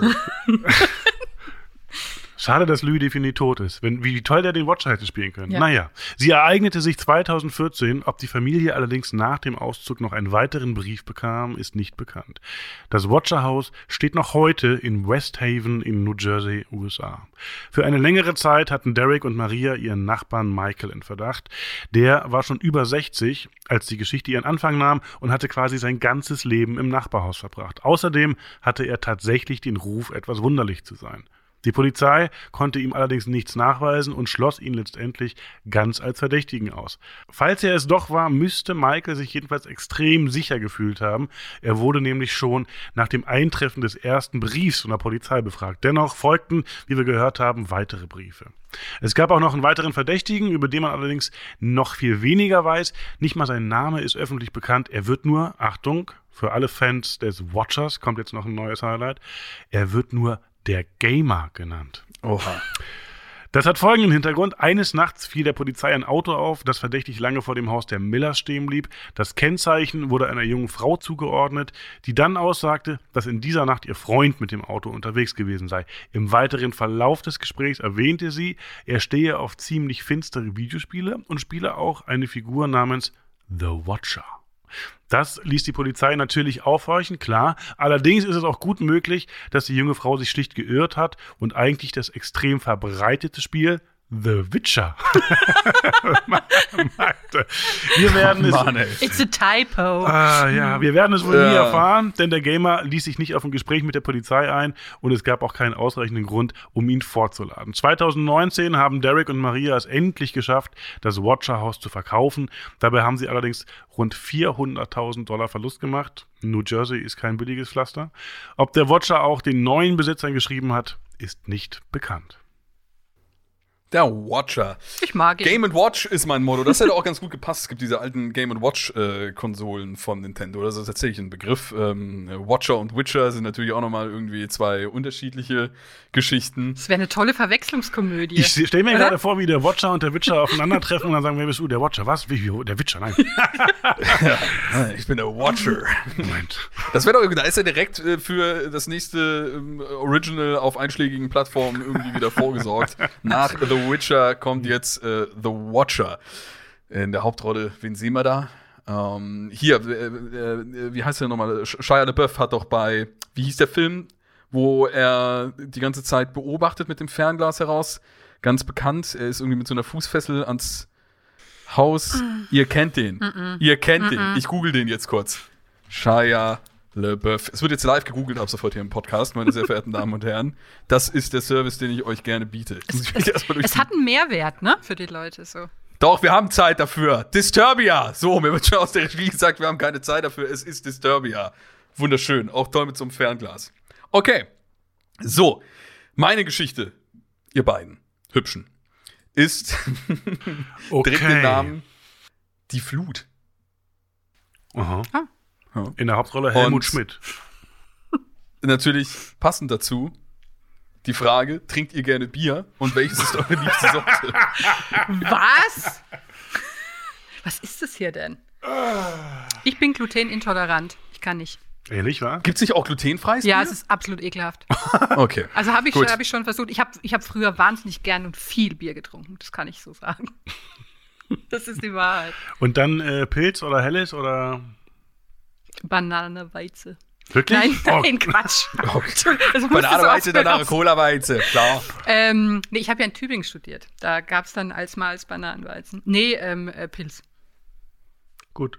Schade, dass Louis Defini tot ist. Wenn, wie toll der den Watcher hätte spielen können. Ja. Naja, sie ereignete sich zweitausendvierzehn. Ob die Familie allerdings nach dem Auszug noch einen weiteren Brief bekam, ist nicht bekannt. Das Watcher-Haus steht noch heute in West Haven in New Jersey, U S A. Für eine längere Zeit hatten Derek und Maria ihren Nachbarn Michael in Verdacht. Der war schon über sechzig, als die Geschichte ihren Anfang nahm, und hatte quasi sein ganzes Leben im Nachbarhaus verbracht. Außerdem hatte er tatsächlich den Ruf, etwas wunderlich zu sein. Die Polizei konnte ihm allerdings nichts nachweisen und schloss ihn letztendlich ganz als Verdächtigen aus. Falls er es doch war, müsste Michael sich jedenfalls extrem sicher gefühlt haben. Er wurde nämlich schon nach dem Eintreffen des ersten Briefs von der Polizei befragt. Dennoch folgten, wie wir gehört haben, weitere Briefe. Es gab auch noch einen weiteren Verdächtigen, über den man allerdings noch viel weniger weiß. Nicht mal sein Name ist öffentlich bekannt. Er wird nur, Achtung, für alle Fans des Watchers kommt jetzt noch ein neues Highlight, er wird nur der Gamer genannt. Oha. Das hat folgenden Hintergrund. Eines Nachts fiel der Polizei ein Auto auf, das verdächtig lange vor dem Haus der Millers stehen blieb. Das Kennzeichen wurde einer jungen Frau zugeordnet, die dann aussagte, dass in dieser Nacht ihr Freund mit dem Auto unterwegs gewesen sei. Im weiteren Verlauf des Gesprächs erwähnte sie, er stehe auf ziemlich finstere Videospiele und spiele auch eine Figur namens The Watcher. Das ließ die Polizei natürlich aufhorchen, klar. Allerdings ist es auch gut möglich, dass die junge Frau sich schlicht geirrt hat und eigentlich das extrem verbreitete Spiel The Witcher meinte. Wir werden es, Mann, ey. It's a typo. ah, ja, wir werden es wohl nie Ja. erfahren, denn der Gamer ließ sich nicht auf ein Gespräch mit der Polizei ein und es gab auch keinen ausreichenden Grund, um ihn vorzuladen. zweitausendneunzehn haben Derek und Maria es endlich geschafft, das Watcher-Haus zu verkaufen. Dabei haben sie allerdings rund vierhunderttausend Dollar Verlust gemacht. New Jersey ist kein billiges Pflaster. Ob der Watcher auch den neuen Besitzern geschrieben hat, ist nicht bekannt. Der Watcher. Ich mag ihn. Game and Watch ist mein Motto. Das hätte auch ganz gut gepasst. Es gibt diese alten Game and Watch-Konsolen äh, von Nintendo. Das ist tatsächlich ein Begriff. Ähm, Watcher und Witcher sind natürlich auch nochmal irgendwie zwei unterschiedliche Geschichten. Das wäre eine tolle Verwechslungskomödie. Ich stelle mir Oder? gerade vor, wie der Watcher und der Witcher aufeinandertreffen und dann sagen, wer bist du? Der Watcher. Was? Wie, wie, der Witcher? Nein. Ja, ich bin der Watcher. Moment. Das wäre doch, da ist er direkt äh, für das nächste ähm, Original auf einschlägigen Plattformen irgendwie wieder vorgesorgt. Nach The Witcher kommt jetzt äh, The Watcher. In der Hauptrolle, wen sehen wir da? Ähm, hier, äh, äh, wie heißt der nochmal? Shia LaBeouf hat doch bei, wie hieß der Film, wo er die ganze Zeit beobachtet mit dem Fernglas heraus? Ganz bekannt. Er ist irgendwie mit so einer Fußfessel ans Haus. Mm. Ihr kennt den. Mm-mm. Ihr kennt mm-mm. den. Ich google den jetzt kurz. Shia LaBeouf. Es wird jetzt live gegoogelt ab sofort hier im Podcast, meine sehr verehrten Damen und Herren. Das ist der Service, den ich euch gerne biete. Es, es, es hat einen Mehrwert, ne, für die Leute so. Doch, wir haben Zeit dafür. Disturbia. So, mir wird schon aus der Regie gesagt, wir haben keine Zeit dafür. Es ist Disturbia. Wunderschön. Auch toll mit so einem Fernglas. Okay. So, meine Geschichte, ihr beiden Hübschen, ist okay. trägt den Namen Die Flut. Aha. Ah. Ja. In der Hauptrolle Helmut Und Schmidt. Natürlich passend dazu die Frage, trinkt ihr gerne Bier und welches ist eure liebste Sorte? Was? Was ist das hier denn? Ich bin glutenintolerant. Ich kann nicht. Ehrlich, wa? Gibt's nicht auch glutenfreies Ja, Bier? es ist absolut ekelhaft. Okay. Also habe ich, Gut. hab ich schon versucht. Ich habe ich hab früher wahnsinnig gern und viel Bier getrunken. Das kann ich so sagen. Das ist die Wahrheit. Und dann äh, Pilz oder Helles oder? Banane, Weize. Wirklich? Nein, Oh. nein, Quatsch. Okay. Das musste Bananeweize, so danach raus. Cola-Weize, klar. Ähm, nee, ich habe ja in Tübingen studiert. Da gab es dann als mal als Bananenweizen. Nee, ähm, äh, Pilz. Gut.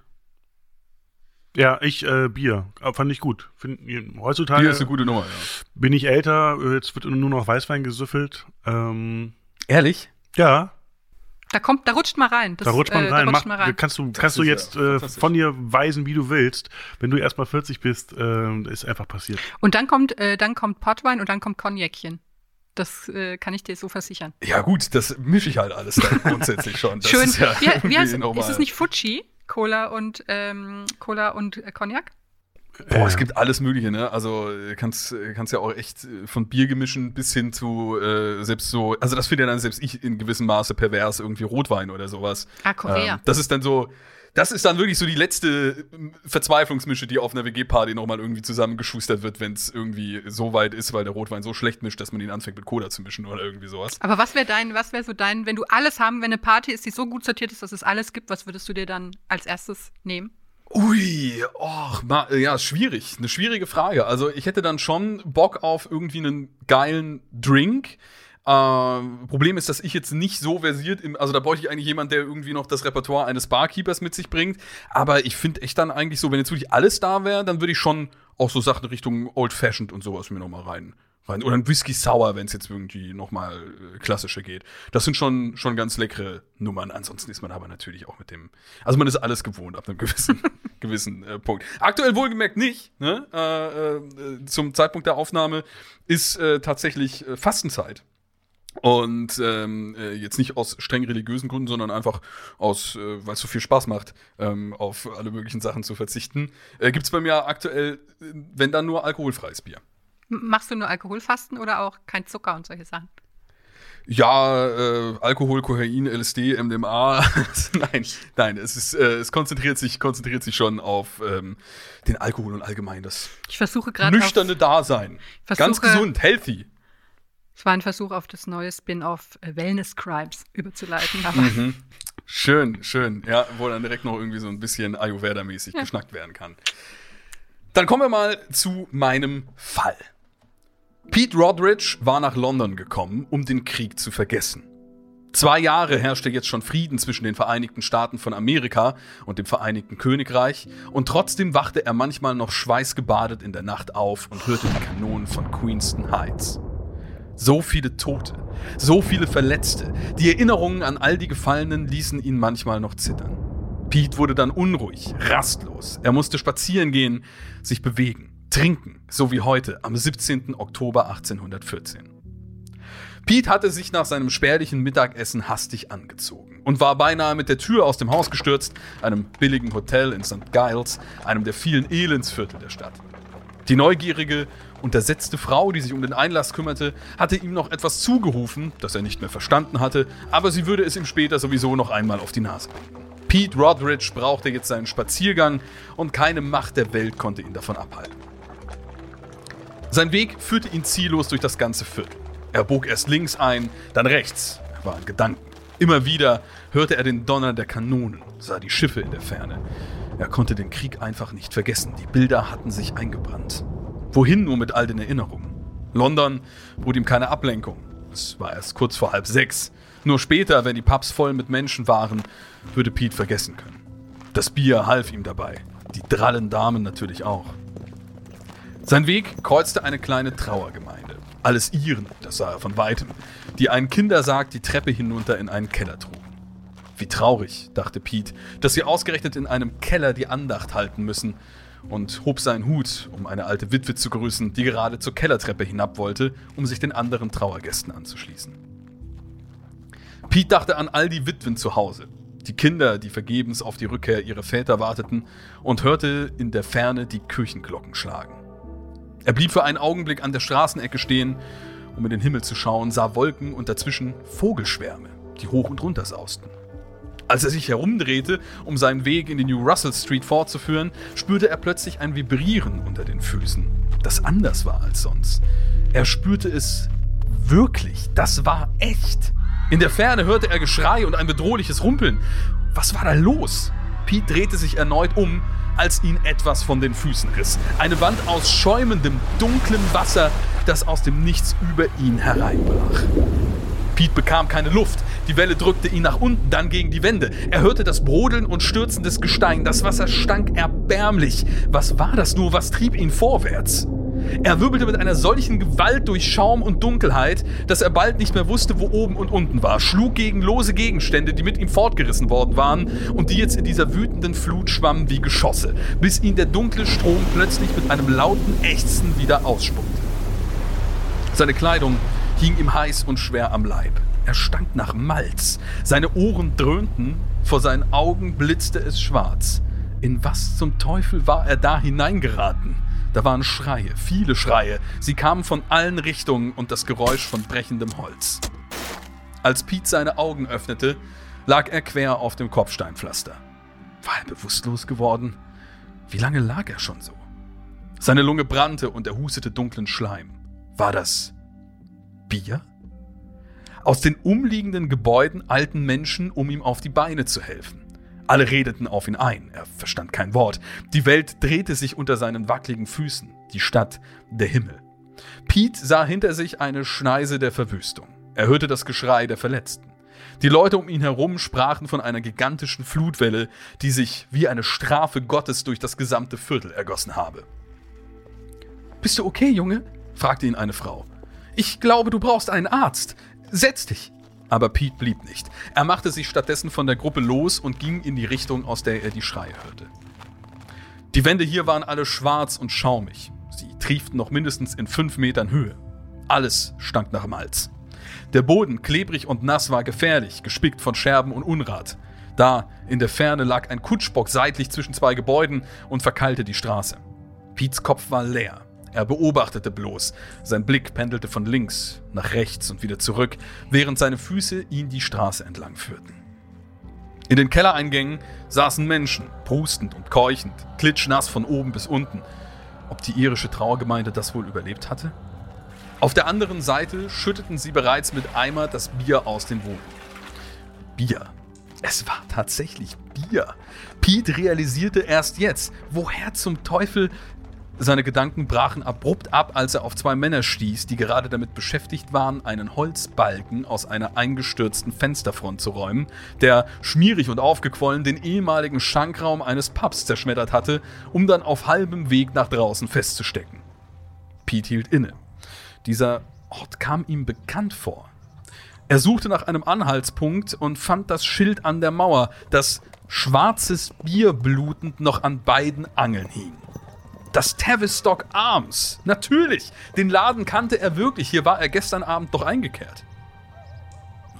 Ja, ich äh, Bier. Aber fand ich gut. Find, heutzutage Bier ist eine gute Nummer, ja. bin ich älter, äh, jetzt wird nur noch Weißwein gesüffelt. Ähm, Ehrlich? ja, Da kommt, da rutscht mal rein. Das, da rutscht man äh, rein. Da rutscht Mach, mal rein. Kannst du, Das kannst du ist ja jetzt äh, fantastisch. von dir weisen, wie du willst. Wenn du erst mal vierzig bist, äh, ist einfach passiert. Und dann kommt, äh, dann kommt Portwein und dann kommt Cognacchen. Das äh, kann ich dir so versichern. Ja gut, das mische ich halt alles dann grundsätzlich schon. Das Schön. Ist, ja wie, wie heißt, irgendwie ist es normal. nicht Fuji? Cola und ähm, Cola und äh, Cognac? Boah, Äh, es gibt alles Mögliche, ne? Also äh, kannst kannst ja auch echt äh, von Biergemischen bis hin zu äh, selbst so, also das finde ja dann selbst ich in gewissem Maße pervers, irgendwie Rotwein oder sowas. Ah, Korea. Ähm, das ist dann so, das ist dann wirklich so die letzte ähm, Verzweiflungsmische, die auf einer W G-Party nochmal irgendwie zusammengeschustert wird, wenn es irgendwie so weit ist, weil der Rotwein so schlecht mischt, dass man ihn anfängt mit Cola zu mischen oder irgendwie sowas. Aber was wäre dein, was wäre so dein, wenn du alles haben, wenn eine Party ist, die so gut sortiert ist, dass es alles gibt, was würdest du dir dann als erstes nehmen? Ui, och, ma, ja, schwierig. Eine schwierige Frage. Also ich hätte dann schon Bock auf irgendwie einen geilen Drink. Ähm, Problem ist, dass ich jetzt nicht so versiert im, also da bräuchte ich eigentlich jemanden, der irgendwie noch das Repertoire eines Barkeepers mit sich bringt. Aber ich finde echt dann eigentlich so, wenn jetzt wirklich alles da wäre, dann würde ich schon auch so Sachen Richtung Old Fashioned und sowas mir noch mal rein. rein. Oder ein Whisky Sour, wenn es jetzt irgendwie noch mal äh, klassischer geht. Das sind schon, schon ganz leckere Nummern. Ansonsten ist man aber natürlich auch mit dem, also man ist alles gewohnt ab einem gewissen, gewissen äh, Punkt. Aktuell wohlgemerkt nicht, ne? Äh, äh, zum Zeitpunkt der Aufnahme ist äh, tatsächlich äh, Fastenzeit. Und ähm, äh, jetzt nicht aus streng religiösen Gründen, sondern einfach aus, äh, weil es so viel Spaß macht, ähm, auf alle möglichen Sachen zu verzichten. Äh, gibt's bei mir aktuell, äh, wenn dann nur alkoholfreies Bier. M- Machst du nur Alkoholfasten oder auch kein Zucker und solche Sachen? Ja, äh, Alkohol, Kokain, L S D, M D M A. nein, nein, es ist, äh, es konzentriert sich, konzentriert sich schon auf ähm, den Alkohol und allgemein das Ich versuche gerade nüchterne auf, Dasein. versuche- Ganz gesund, healthy. Es war ein Versuch, auf das neue Spin-off äh, Wellness Crimes überzuleiten, aber Mhm. Schön, schön. Ja, wo dann direkt noch irgendwie so ein bisschen Ayurveda-mäßig Ja. geschnackt werden kann. Dann kommen wir mal zu meinem Fall. Pete Rodridge war nach London gekommen, um den Krieg zu vergessen. Zwei Jahre herrschte jetzt schon Frieden zwischen den Vereinigten Staaten von Amerika und dem Vereinigten Königreich und trotzdem wachte er manchmal noch schweißgebadet in der Nacht auf und hörte die Kanonen von Queenston Heights. So viele Tote, so viele Verletzte, die Erinnerungen an all die Gefallenen ließen ihn manchmal noch zittern. Pete wurde dann unruhig, rastlos. Er musste spazieren gehen, sich bewegen, trinken, so wie heute am siebzehnten Oktober achtzehnhundertvierzehn. Pete hatte sich nach seinem spärlichen Mittagessen hastig angezogen und war beinahe mit der Tür aus dem Haus gestürzt, einem billigen Hotel in Sankt Giles, einem der vielen Elendsviertel der Stadt. Die neugierige, untersetzte Frau, die sich um den Einlass kümmerte, hatte ihm noch etwas zugerufen, das er nicht mehr verstanden hatte, aber sie würde es ihm später sowieso noch einmal auf die Nase binden. Pete Rodridge brauchte jetzt seinen Spaziergang und keine Macht der Welt konnte ihn davon abhalten. Sein Weg führte ihn ziellos durch das ganze Viertel. Er bog erst links ein, dann rechts. Er war in Gedanken. Immer wieder hörte er den Donner der Kanonen, sah die Schiffe in der Ferne. Er konnte den Krieg einfach nicht vergessen. Die Bilder hatten sich eingebrannt. Wohin nur mit all den Erinnerungen? London bot ihm keine Ablenkung. Es war erst kurz vor halb sechs. Nur später, wenn die Pubs voll mit Menschen waren, würde Pete vergessen können. Das Bier half ihm dabei. Die drallen Damen natürlich auch. Sein Weg kreuzte eine kleine Trauergemeinde. Alles Iren, das sah er von Weitem, die einen Kindersarg die Treppe hinunter in einen Keller trugen. Wie traurig, dachte Pete, dass sie ausgerechnet in einem Keller die Andacht halten müssen, und hob seinen Hut, um eine alte Witwe zu grüßen, die gerade zur Kellertreppe hinab wollte, um sich den anderen Trauergästen anzuschließen. Pete dachte an all die Witwen zu Hause, die Kinder, die vergebens auf die Rückkehr ihrer Väter warteten, und hörte in der Ferne die Kirchenglocken schlagen. Er blieb für einen Augenblick an der Straßenecke stehen, um in den Himmel zu schauen, sah Wolken und dazwischen Vogelschwärme, die hoch und runter sausten. Als er sich herumdrehte, um seinen Weg in die New Russell Street fortzuführen, spürte er plötzlich ein Vibrieren unter den Füßen, das anders war als sonst. Er spürte es wirklich, das war echt. In der Ferne hörte er Geschrei und ein bedrohliches Rumpeln. Was war da los? Pete drehte sich erneut um, als ihn etwas von den Füßen riss. Eine Wand aus schäumendem, dunklem Wasser, das aus dem Nichts über ihn hereinbrach. Pete bekam keine Luft. Die Welle drückte ihn nach unten, dann gegen die Wände. Er hörte das Brodeln und Stürzen des Gesteins. Das Wasser stank erbärmlich. Was war das nur? Was trieb ihn vorwärts? Er wirbelte mit einer solchen Gewalt durch Schaum und Dunkelheit, dass er bald nicht mehr wusste, wo oben und unten war, schlug gegen lose Gegenstände, die mit ihm fortgerissen worden waren und die jetzt in dieser wütenden Flut schwammen wie Geschosse, bis ihn der dunkle Strom plötzlich mit einem lauten Ächzen wieder ausspuckte. Seine Kleidung hing ihm heiß und schwer am Leib. Er stank nach Malz. Seine Ohren dröhnten, vor seinen Augen blitzte es schwarz. In was zum Teufel war er da hineingeraten? Da waren Schreie, viele Schreie. Sie kamen von allen Richtungen und das Geräusch von brechendem Holz. Als Pete seine Augen öffnete, lag er quer auf dem Kopfsteinpflaster. War er bewusstlos geworden? Wie lange lag er schon so? Seine Lunge brannte und er hustete dunklen Schleim. War das Bier? Aus den umliegenden Gebäuden eilten Menschen, um ihm auf die Beine zu helfen. Alle redeten auf ihn ein, er verstand kein Wort. Die Welt drehte sich unter seinen wackeligen Füßen, die Stadt, der Himmel. Pete sah hinter sich eine Schneise der Verwüstung. Er hörte das Geschrei der Verletzten. Die Leute um ihn herum sprachen von einer gigantischen Flutwelle, die sich wie eine Strafe Gottes durch das gesamte Viertel ergossen habe. »Bist du okay, Junge?« fragte ihn eine Frau. »Ich glaube, du brauchst einen Arzt. Setz dich!« Aber Pete blieb nicht. Er machte sich stattdessen von der Gruppe los und ging in die Richtung, aus der er die Schreie hörte. Die Wände hier waren alle schwarz und schaumig. Sie trieften noch mindestens in fünf Metern Höhe. Alles stank nach Malz. Der Boden, klebrig und nass, war gefährlich, gespickt von Scherben und Unrat. Da, in der Ferne, lag ein Kutschbock seitlich zwischen zwei Gebäuden und verkeilte die Straße. Petes Kopf war leer. Er beobachtete bloß. Sein Blick pendelte von links nach rechts und wieder zurück, während seine Füße ihn die Straße entlang führten. In den Kellereingängen saßen Menschen, prustend und keuchend, klitschnass von oben bis unten. Ob die irische Trauergemeinde das wohl überlebt hatte? Auf der anderen Seite schütteten sie bereits mit Eimer das Bier aus den Wohnungen. Bier. Es war tatsächlich Bier. Pete realisierte erst jetzt, woher zum Teufel... Seine Gedanken brachen abrupt ab, als er auf zwei Männer stieß, die gerade damit beschäftigt waren, einen Holzbalken aus einer eingestürzten Fensterfront zu räumen, der, schmierig und aufgequollen, den ehemaligen Schankraum eines Pubs zerschmettert hatte, um dann auf halbem Weg nach draußen festzustecken. Pete hielt inne. Dieser Ort kam ihm bekannt vor. Er suchte nach einem Anhaltspunkt und fand das Schild an der Mauer, das schwarzes Bier blutend noch an beiden Angeln hing. Das Tavistock Arms. Natürlich. Den Laden kannte er wirklich. Hier war er gestern Abend doch eingekehrt.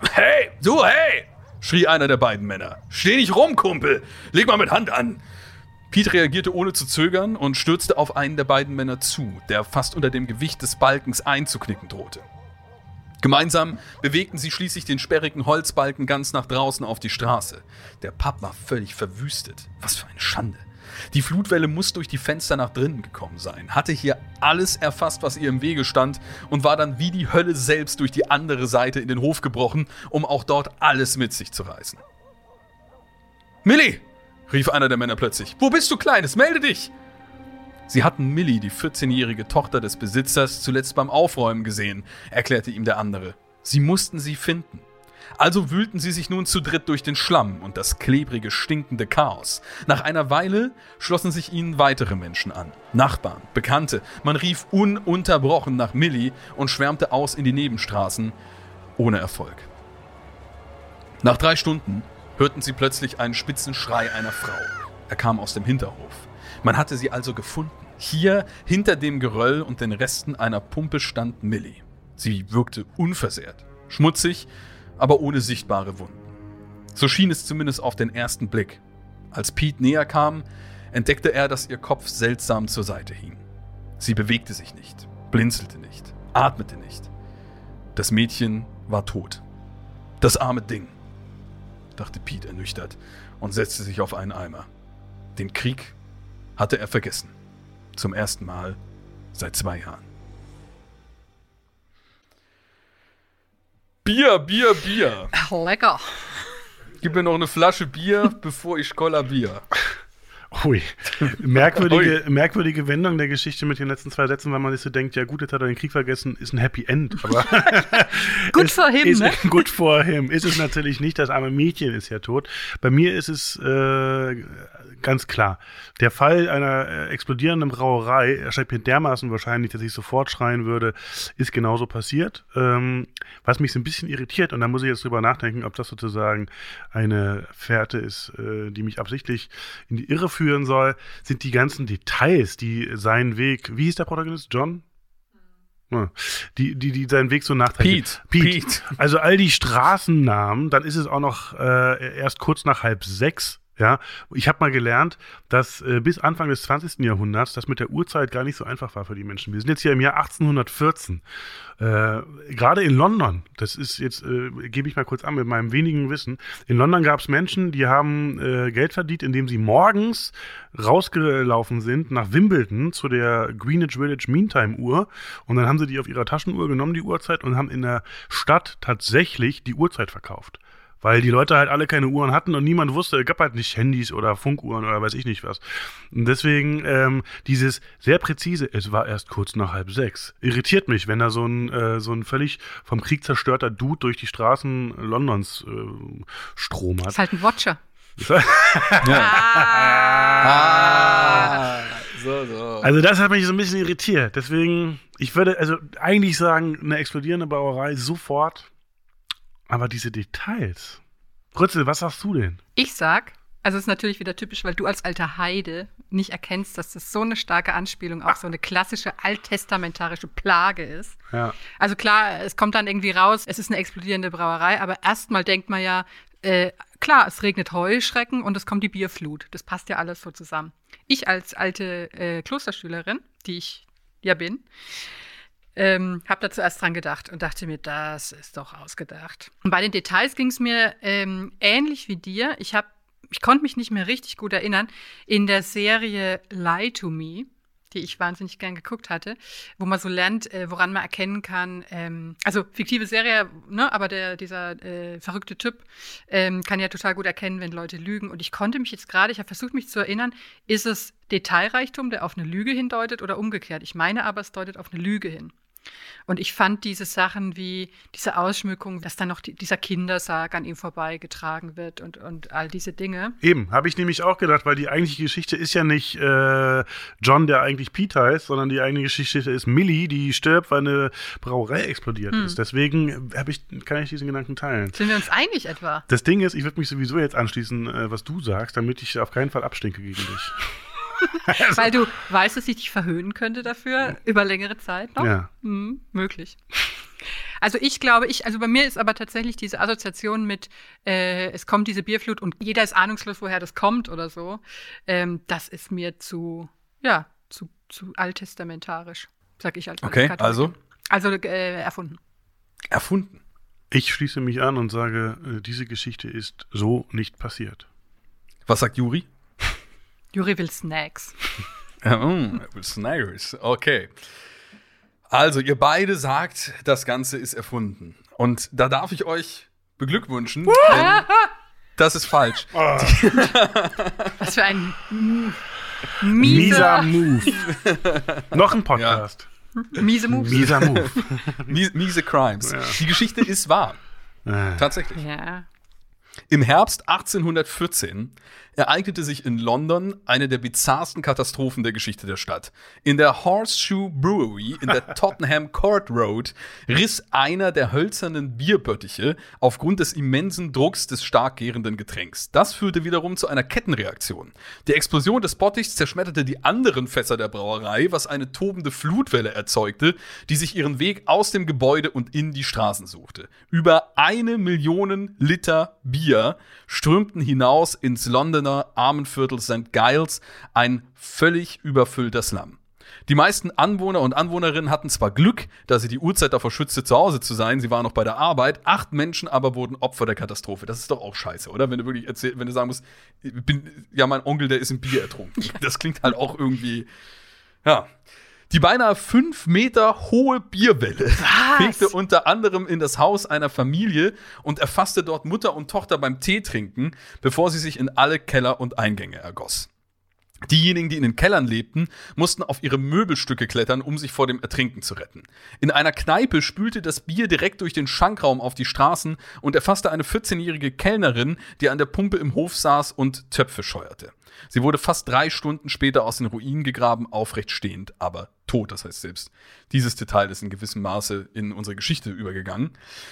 Hey, du, hey! Schrie einer der beiden Männer. Steh nicht rum, Kumpel! Leg mal mit Hand an! Pete reagierte ohne zu zögern und stürzte auf einen der beiden Männer zu, der fast unter dem Gewicht des Balkens einzuknicken drohte. Gemeinsam bewegten sie schließlich den sperrigen Holzbalken ganz nach draußen auf die Straße. Der Pub war völlig verwüstet. Was für eine Schande. Die Flutwelle muss durch die Fenster nach drinnen gekommen sein, hatte hier alles erfasst, was ihr im Wege stand, und war dann wie die Hölle selbst durch die andere Seite in den Hof gebrochen, um auch dort alles mit sich zu reißen. »Millie«, rief einer der Männer plötzlich, »wo bist du, Kleines? Melde dich!« Sie hatten Millie, die vierzehnjährige Tochter des Besitzers, zuletzt beim Aufräumen gesehen, erklärte ihm der andere. Sie mussten sie finden. Also wühlten sie sich nun zu dritt durch den Schlamm und das klebrige, stinkende Chaos. Nach einer Weile schlossen sich ihnen weitere Menschen an. Nachbarn, Bekannte. Man rief ununterbrochen nach Millie und schwärmte aus in die Nebenstraßen, ohne Erfolg. Nach drei Stunden hörten sie plötzlich einen spitzen Schrei einer Frau. Er kam aus dem Hinterhof. Man hatte sie also gefunden. Hier, hinter dem Geröll und den Resten einer Pumpe, stand Millie. Sie wirkte unversehrt, schmutzig, aber ohne sichtbare Wunden. So schien es zumindest auf den ersten Blick. Als Pete näher kam, entdeckte er, dass ihr Kopf seltsam zur Seite hing. Sie bewegte sich nicht, blinzelte nicht, atmete nicht. Das Mädchen war tot. Das arme Ding, dachte Pete ernüchtert und setzte sich auf einen Eimer. Den Krieg hatte er vergessen. Zum ersten Mal seit zwei Jahren. Bier, Bier, Bier. Lecker. Gib mir noch eine Flasche Bier, bevor ich kollabiere. Ui. Merkwürdige, merkwürdige Wendung der Geschichte mit den letzten zwei Sätzen, weil man sich so denkt, ja gut, jetzt hat er den Krieg vergessen, ist ein Happy End. Aber Good for him, ist, ne? Good for him. Ist es natürlich nicht, das arme Mädchen ist ja tot. Bei mir ist es äh, ganz klar. Der Fall einer äh, explodierenden Brauerei erscheint mir dermaßen wahrscheinlich, dass ich sofort schreien würde, ist genauso passiert. Ähm, was mich so ein bisschen irritiert, und da muss ich jetzt drüber nachdenken, ob das sozusagen eine Fährte ist, äh, die mich absichtlich in die Irre führen soll, sind die ganzen Details, die seinen Weg, wie hieß der Protagonist? John? Ja, die, die, die seinen Weg so nachträglich. Pete. Pete. Pete. Also all die Straßennamen, dann ist es auch noch äh, erst kurz nach halb sechs. Ja, ich habe mal gelernt, dass äh, bis Anfang des zwanzigsten Jahrhunderts das mit der Uhrzeit gar nicht so einfach war für die Menschen. Wir sind jetzt hier im Jahr achtzehnhundertvierzehn. Äh, Gerade in London, das ist jetzt, äh, gebe ich mal kurz an mit meinem wenigen Wissen, in London gab es Menschen, die haben äh, Geld verdient, indem sie morgens rausgelaufen sind nach Wimbledon zu der Greenwich Village Meantime Uhr, und dann haben sie die auf ihrer Taschenuhr genommen, die Uhrzeit, und haben in der Stadt tatsächlich die Uhrzeit verkauft. Weil die Leute halt alle keine Uhren hatten und niemand wusste, es gab halt nicht Handys oder Funkuhren oder weiß ich nicht was. Und deswegen ähm, dieses sehr präzise, es war erst kurz nach halb sechs, irritiert mich, wenn da so ein, äh, so ein völlig vom Krieg zerstörter Dude durch die Straßen Londons äh, Strom hat. Das ist halt ein Watcher. Ah, so, so. Also das hat mich so ein bisschen irritiert. Deswegen, ich würde also eigentlich sagen, eine explodierende Brauerei sofort. Aber diese Details. Rützel, was sagst du denn? Ich sag, also es ist natürlich wieder typisch, weil du als alter Heide nicht erkennst, dass das so eine starke Anspielung auf so eine klassische alttestamentarische Plage ist. Ja. Also klar, es kommt dann irgendwie raus, es ist eine explodierende Brauerei, aber erstmal denkt man ja, äh, klar, es regnet Heuschrecken und es kommt die Bierflut. Das passt ja alles so zusammen. Ich als alte äh, Klosterschülerin, die ich ja bin, Ähm, habe da zuerst dran gedacht und dachte mir, das ist doch ausgedacht. Und bei den Details ging es mir ähm, ähnlich wie dir. Ich habe, ich konnte mich nicht mehr richtig gut erinnern, in der Serie Lie to Me, die ich wahnsinnig gern geguckt hatte, wo man so lernt, äh, woran man erkennen kann, ähm, also fiktive Serie, ne, aber der, dieser äh, verrückte Typ ähm, kann ja total gut erkennen, wenn Leute lügen. Und ich konnte mich jetzt gerade, ich habe versucht, mich zu erinnern, ist es Detailreichtum, der auf eine Lüge hindeutet oder umgekehrt? Ich meine aber, es deutet auf eine Lüge hin. Und ich fand diese Sachen wie diese Ausschmückung, dass dann noch die, dieser Kindersarg an ihm vorbeigetragen wird und, und all diese Dinge. Eben, habe ich nämlich auch gedacht, weil die eigentliche Geschichte ist ja nicht äh, John, der eigentlich Pete heißt, sondern die eigentliche Geschichte ist Millie, die stirbt, weil eine Brauerei explodiert hm. ist. Deswegen hab ich, kann ich diesen Gedanken teilen. Sind wir uns einig etwa? Das Ding ist, ich würde mich sowieso jetzt anschließen, äh, was du sagst, damit ich auf keinen Fall abstinke gegen dich. Also. Weil du weißt, dass ich dich verhöhnen könnte dafür über längere Zeit noch? Ja. Hm, möglich. Also ich glaube, ich, also bei mir ist aber tatsächlich diese Assoziation mit, äh, es kommt diese Bierflut und jeder ist ahnungslos, woher das kommt oder so. Ähm, das ist mir zu, ja, zu, zu alttestamentarisch, sag ich als Okay, Katholikin. also? Also äh, erfunden. Erfunden. Ich schließe mich an und sage, äh, diese Geschichte ist so nicht passiert. Was sagt Juri? Juri will Snacks. Oh, Snaggers. Okay. Also, ihr beide sagt, das Ganze ist erfunden. Und da darf ich euch beglückwünschen, denn das ist falsch. Was für ein m- Mieser mieser, Move. Noch ein Podcast. miese Moves. Mieser Move. Mies- Miese Crimes. Ja. Die Geschichte ist wahr. Äh. Tatsächlich. Ja. Im Herbst achtzehnhundertvierzehn ereignete sich in London eine der bizarrsten Katastrophen der Geschichte der Stadt. In der Horseshoe Brewery in der Tottenham Court Road riss einer der hölzernen Bierböttiche aufgrund des immensen Drucks des stark gärenden Getränks. Das führte wiederum zu einer Kettenreaktion. Die Explosion des Bottichs zerschmetterte die anderen Fässer der Brauerei, was eine tobende Flutwelle erzeugte, die sich ihren Weg aus dem Gebäude und in die Straßen suchte. Über eine Million Liter Bier strömten hinaus ins Londoner Armenviertel Sankt Giles, ein völlig überfüllter Slum. Die meisten Anwohner und Anwohnerinnen hatten zwar Glück, da sie die Uhrzeit davor schützte, zu Hause zu sein, sie waren noch bei der Arbeit, acht Menschen aber wurden Opfer der Katastrophe. Das ist doch auch scheiße, oder? Wenn du wirklich erzähl, wenn du sagen musst, ich bin, ja, mein Onkel, der ist im Bier ertrunken. Das klingt halt auch irgendwie, ja. Die beinahe fünf Meter hohe Bierwelle fegte unter anderem in das Haus einer Familie und erfasste dort Mutter und Tochter beim Teetrinken, bevor sie sich in alle Keller und Eingänge ergoss. Diejenigen, die in den Kellern lebten, mussten auf ihre Möbelstücke klettern, um sich vor dem Ertrinken zu retten. In einer Kneipe spülte das Bier direkt durch den Schankraum auf die Straßen und erfasste eine vierzehnjährige Kellnerin, die an der Pumpe im Hof saß und Töpfe scheuerte. Sie wurde fast drei Stunden später aus den Ruinen gegraben, aufrecht stehend, aber tot. Das heißt, selbst dieses Detail ist in gewissem Maße in unsere Geschichte übergegangen.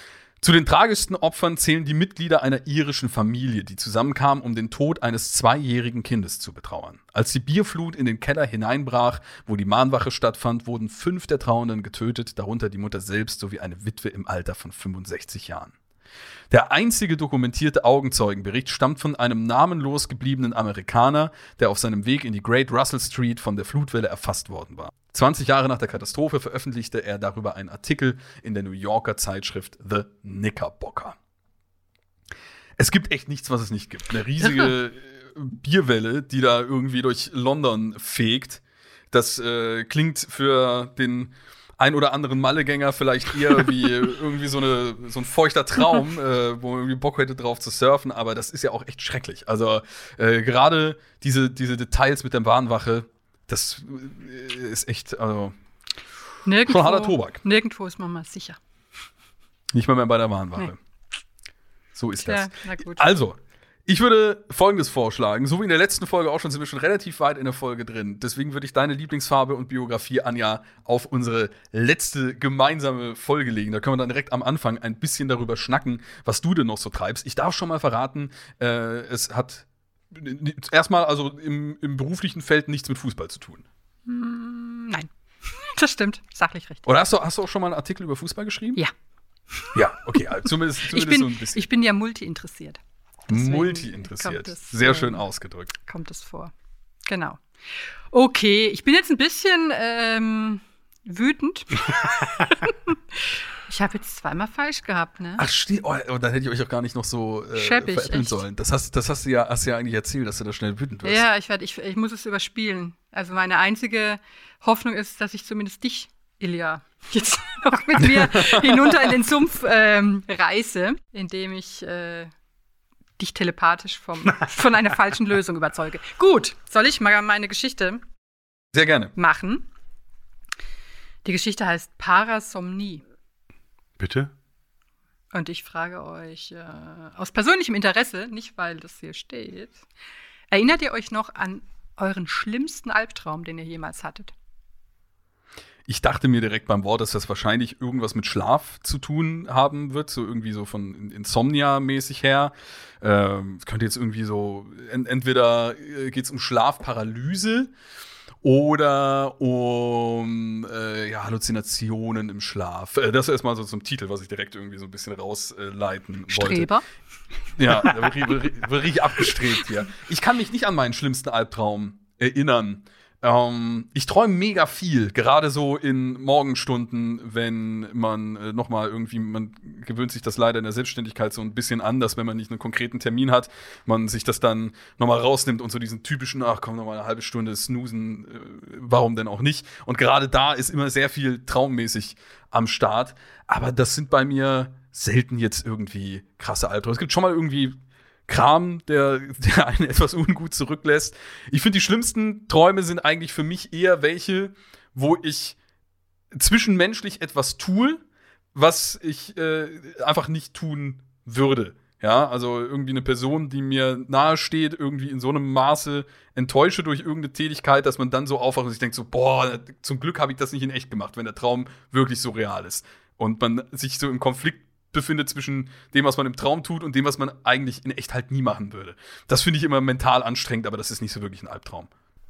Zu den tragischsten Opfern zählen die Mitglieder einer irischen Familie, die zusammenkamen, um den Tod eines zweijährigen Kindes zu betrauern. Als die Bierflut in den Keller hineinbrach, wo die Mahnwache stattfand, wurden fünf der Trauernden getötet, darunter die Mutter selbst sowie eine Witwe im Alter von fünfundsechzig Jahren. Der einzige dokumentierte Augenzeugenbericht stammt von einem namenlos gebliebenen Amerikaner, der auf seinem Weg in die Great Russell Street von der Flutwelle erfasst worden war. zwanzig Jahre nach der Katastrophe veröffentlichte er darüber einen Artikel in der New Yorker Zeitschrift The Knickerbocker. Es gibt echt nichts, was es nicht gibt. Eine riesige Bierwelle, die da irgendwie durch London fegt. Das äh, klingt für den ein oder anderen Mallegänger vielleicht eher wie irgendwie so, eine, so ein feuchter Traum, äh, wo man irgendwie Bock hätte drauf zu surfen, aber das ist ja auch echt schrecklich. Also äh, gerade diese, diese Details mit der Bahnwache, das ist echt, also Nirgendwo, schon harter Tobak. Nirgendwo ist man mal sicher. Nicht mal mehr bei der Bahnwache. Nee. So ist Tja, das. na gut. Also, ich würde Folgendes vorschlagen. So wie in der letzten Folge auch schon, sind wir schon relativ weit in der Folge drin. Deswegen würde ich deine Lieblingsfarbe und Biografie, Anja, auf unsere letzte gemeinsame Folge legen. Da können wir dann direkt am Anfang ein bisschen darüber schnacken, was du denn noch so treibst. Ich darf schon mal verraten, äh, es hat erstmal also im, im beruflichen Feld nichts mit Fußball zu tun. Nein, das stimmt. Sachlich richtig. Oder hast du, hast du auch schon mal einen Artikel über Fußball geschrieben? Ja. Ja, okay, also zumindest, zumindest Ich bin, so ein bisschen. ich bin ja multi-interessiert. Deswegen Multi-interessiert. kommt es, Sehr äh, schön ausgedrückt. Kommt es vor. Genau. Okay, ich bin jetzt ein bisschen ähm, wütend. Ich habe jetzt zweimal falsch gehabt, ne? Ach, stimmt. Oh, oh, dann hätte ich euch auch gar nicht noch so äh, Scheppig, veräppeln echt. sollen. Das hast, das hast du ja, hast du ja eigentlich erzählt, dass du da schnell wütend wirst. Ja, ich, werd, ich, ich muss es überspielen. Also meine einzige Hoffnung ist, dass ich zumindest dich, Ilja, jetzt noch mit mir hinunter in den Sumpf ähm, reiße, indem ich äh, dich telepathisch vom, von einer falschen Lösung überzeuge. Gut, soll ich mal meine Geschichte Sehr gerne. machen? Die Geschichte heißt Parasomnie. Bitte? Und ich frage euch äh, aus persönlichem Interesse, nicht weil das hier steht, erinnert ihr euch noch an euren schlimmsten Albtraum, den ihr jemals hattet? Ich dachte mir direkt beim Wort, dass das wahrscheinlich irgendwas mit Schlaf zu tun haben wird, so irgendwie so von Insomnia-mäßig her. Ähm, es könnte jetzt irgendwie so, ent- entweder geht es um Schlafparalyse oder um äh, ja, Halluzinationen im Schlaf. Äh, das ist erstmal so zum Titel, was ich direkt irgendwie so ein bisschen rausleiten äh, wollte. Streber. Ja, da wird, wird, wird richtig abgestrebt hier. Ich kann mich nicht an meinen schlimmsten Albtraum erinnern. Ähm, ich träume mega viel, gerade so in Morgenstunden, wenn man äh, noch mal irgendwie, man gewöhnt sich das leider in der Selbstständigkeit so ein bisschen anders, wenn man nicht einen konkreten Termin hat, man sich das dann noch mal rausnimmt und so diesen typischen, ach komm, noch mal eine halbe Stunde snoosen, äh, warum denn auch nicht? Und gerade da ist immer sehr viel traummäßig am Start, aber das sind bei mir selten jetzt irgendwie krasse Albträume. Es gibt schon mal irgendwie Kram, der, der einen etwas ungut zurücklässt. Ich finde, die schlimmsten Träume sind eigentlich für mich eher welche, wo ich zwischenmenschlich etwas tue, was ich äh, einfach nicht tun würde. Ja, also irgendwie eine Person, die mir nahe steht, irgendwie in so einem Maße enttäusche durch irgendeine Tätigkeit, dass man dann so aufwacht und sich denkt so, boah, zum Glück habe ich das nicht in echt gemacht, wenn der Traum wirklich so real ist. Und man sich so im Konflikt befindet zwischen dem, was man im Traum tut und dem, was man eigentlich in echt halt nie machen würde. Das finde ich immer mental anstrengend, aber das ist nicht so wirklich ein Albtraum.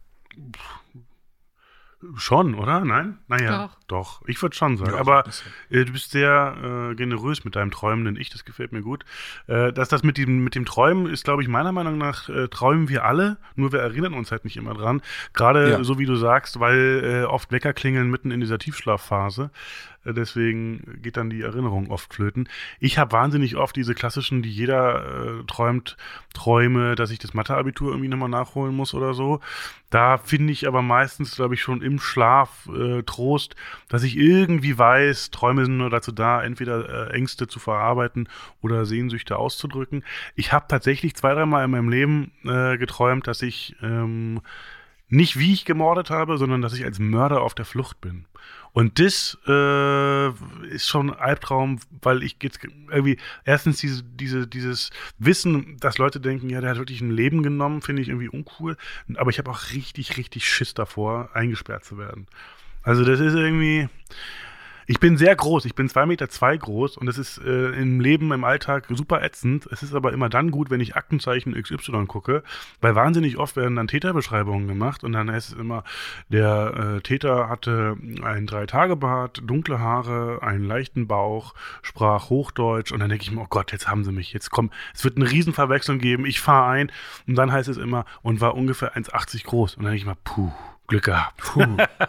Schon, oder? Nein? Naja, doch. doch. Ich würde schon sagen. Ja, aber äh, du bist sehr äh, generös mit deinem träumenden Ich, das gefällt mir gut. Äh, dass das mit dem, mit dem Träumen ist, glaube ich, meiner Meinung nach, äh, träumen wir alle, nur wir erinnern uns halt nicht immer dran. Gerade ja. so wie du sagst, weil äh, oft Wecker klingeln mitten in dieser Tiefschlafphase. Äh, deswegen geht dann die Erinnerung oft flöten. Ich habe wahnsinnig oft diese klassischen, die jeder äh, träumt, Träume, dass ich das Mathe-Abitur irgendwie nochmal nachholen muss oder so. Da finde ich aber meistens, glaube ich, schon im Schlaf äh, Trost, dass ich irgendwie weiß, Träume sind nur dazu da, entweder äh, Ängste zu verarbeiten oder Sehnsüchte auszudrücken. Ich habe tatsächlich zwei, dreimal in meinem Leben äh, geträumt, dass ich ähm, nicht wie ich gemordet habe, sondern dass ich als Mörder auf der Flucht bin. Und das äh, ist schon ein Albtraum, weil ich jetzt irgendwie erstens diese, diese, dieses Wissen, dass Leute denken, ja, der hat wirklich ein Leben genommen, finde ich irgendwie uncool. Aber ich habe auch richtig, richtig Schiss davor, eingesperrt zu werden. Also das ist irgendwie. Ich bin sehr groß, ich bin zwei Meter zwei groß und das ist äh, im Leben, im Alltag super ätzend. Es ist aber immer dann gut, wenn ich Aktenzeichen X Y gucke, weil wahnsinnig oft werden dann Täterbeschreibungen gemacht und dann heißt es immer, der äh, Täter hatte einen Drei-Tage-Bart, dunkle Haare, einen leichten Bauch, sprach Hochdeutsch und dann denke ich mir, oh Gott, jetzt haben sie mich, jetzt komm, es wird eine Riesenverwechslung geben, ich fahre ein und dann heißt es immer, und war ungefähr eins achtzig groß und dann denke ich mir, puh. Glück gehabt. Puh.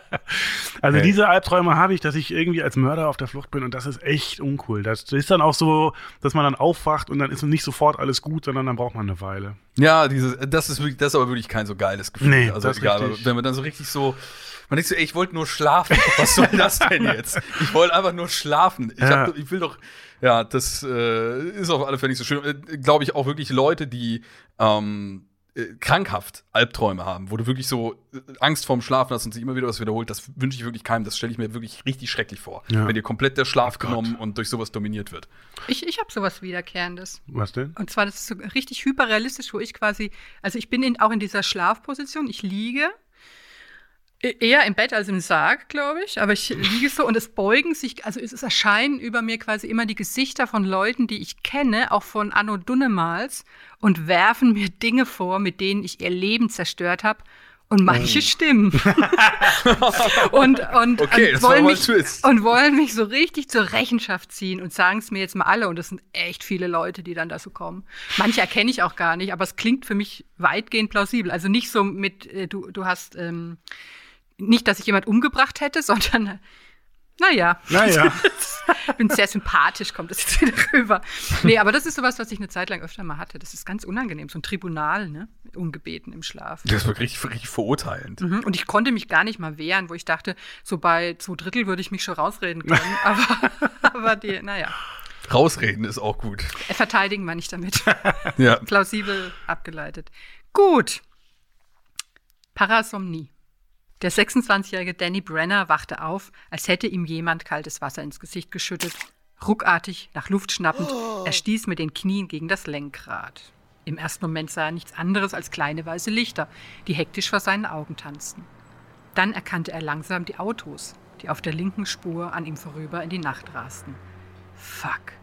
Also hey. Diese Albträume habe ich, dass ich irgendwie als Mörder auf der Flucht bin und das ist echt uncool. Das ist dann auch so, dass man dann aufwacht und dann ist nicht sofort alles gut, sondern dann braucht man eine Weile. Ja, dieses, das ist wirklich, das ist aber wirklich kein so geiles Gefühl. Nee, also das egal, richtig. Wenn man dann so richtig so, man denkt so, ey, ich wollte nur schlafen. Was soll das denn jetzt? Ich wollte einfach nur schlafen. Ich, ja. hab, ich will doch, ja, das äh, ist auf alle Fälle nicht so schön. Äh, Glaube ich auch wirklich Leute, die ähm, krankhaft Albträume haben, wo du wirklich so Angst vorm Schlafen hast und sich immer wieder was wiederholt, das wünsche ich wirklich keinem. Das stelle ich mir wirklich richtig schrecklich vor, ja. wenn dir komplett der Schlaf oh genommen und durch sowas dominiert wird. Ich, ich habe sowas Wiederkehrendes. Was denn? Und zwar, das ist so richtig hyperrealistisch, wo ich quasi, also ich bin in, auch in dieser Schlafposition, ich liege eher im Bett als im Sarg, glaube ich, aber ich liege so und es beugen sich, also es erscheinen über mir quasi immer die Gesichter von Leuten, die ich kenne, auch von Anno Dunnemals und werfen mir Dinge vor, mit denen ich ihr Leben zerstört habe und manche oh. stimmen. und, und, okay, und, wollen mich, und wollen mich so richtig zur Rechenschaft ziehen und sagen es mir jetzt mal alle und das sind echt viele Leute, die dann da so kommen. Manche erkenne ich auch gar nicht, aber es klingt für mich weitgehend plausibel. Also nicht so mit, äh, du, du hast ähm, nicht, dass ich jemand umgebracht hätte, sondern, naja. Naja. Ich bin sehr sympathisch, kommt das jetzt wieder rüber. Nee, aber das ist sowas, was ich eine Zeit lang öfter mal hatte. Das ist ganz unangenehm, so ein Tribunal, ne? Ungebeten im Schlaf. Das ist wirklich richtig verurteilend. Mhm. Und ich konnte mich gar nicht mal wehren, wo ich dachte, so bei zwei Drittel würde ich mich schon rausreden können. aber, aber die, naja. Rausreden ist auch gut. Verteidigen wir nicht damit. Ja. Plausibel abgeleitet. Gut. Parasomnie. Der sechsundzwanzigjährige Danny Brenner wachte auf, als hätte ihm jemand kaltes Wasser ins Gesicht geschüttet. Ruckartig, nach Luft schnappend, er stieß mit den Knien gegen das Lenkrad. Im ersten Moment sah er nichts anderes als kleine weiße Lichter, die hektisch vor seinen Augen tanzten. Dann erkannte er langsam die Autos, die auf der linken Spur an ihm vorüber in die Nacht rasten. Fuck.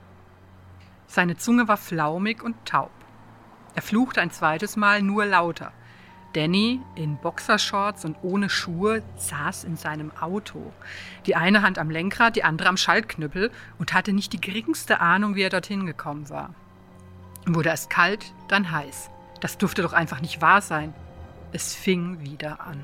Seine Zunge war flaumig und taub. Er fluchte ein zweites Mal, nur lauter. Danny in Boxershorts und ohne Schuhe saß in seinem Auto. Die eine Hand am Lenkrad, die andere am Schaltknüppel und hatte nicht die geringste Ahnung, wie er dorthin gekommen war. Wurde erst kalt, dann heiß. Das durfte doch einfach nicht wahr sein. Es fing wieder an.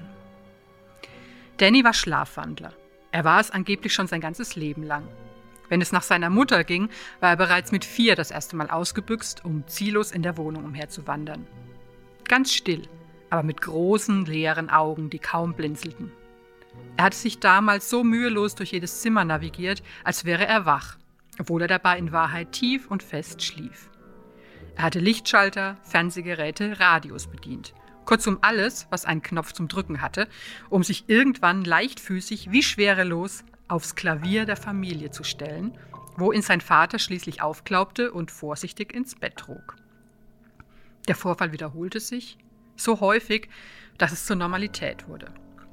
Danny war Schlafwandler. Er war es angeblich schon sein ganzes Leben lang. Wenn es nach seiner Mutter ging, war er bereits mit vier das erste Mal ausgebüxt, um ziellos in der Wohnung umherzuwandern. Ganz still, aber mit großen, leeren Augen, die kaum blinzelten. Er hatte sich damals so mühelos durch jedes Zimmer navigiert, als wäre er wach, obwohl er dabei in Wahrheit tief und fest schlief. Er hatte Lichtschalter, Fernsehgeräte, Radios bedient. Kurzum alles, was einen Knopf zum Drücken hatte, um sich irgendwann leichtfüßig wie schwerelos aufs Klavier der Familie zu stellen, wo ihn sein Vater schließlich aufklaubte und vorsichtig ins Bett trug. Der Vorfall wiederholte sich, so häufig, dass es zur Normalität wurde.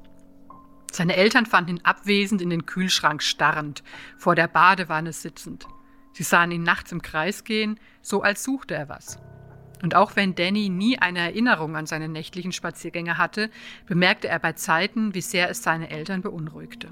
Seine Eltern fanden ihn abwesend in den Kühlschrank starrend, vor der Badewanne sitzend. Sie sahen ihn nachts im Kreis gehen, so als suchte er was. Und auch wenn Danny nie eine Erinnerung an seine nächtlichen Spaziergänge hatte, bemerkte er bei Zeiten, wie sehr es seine Eltern beunruhigte.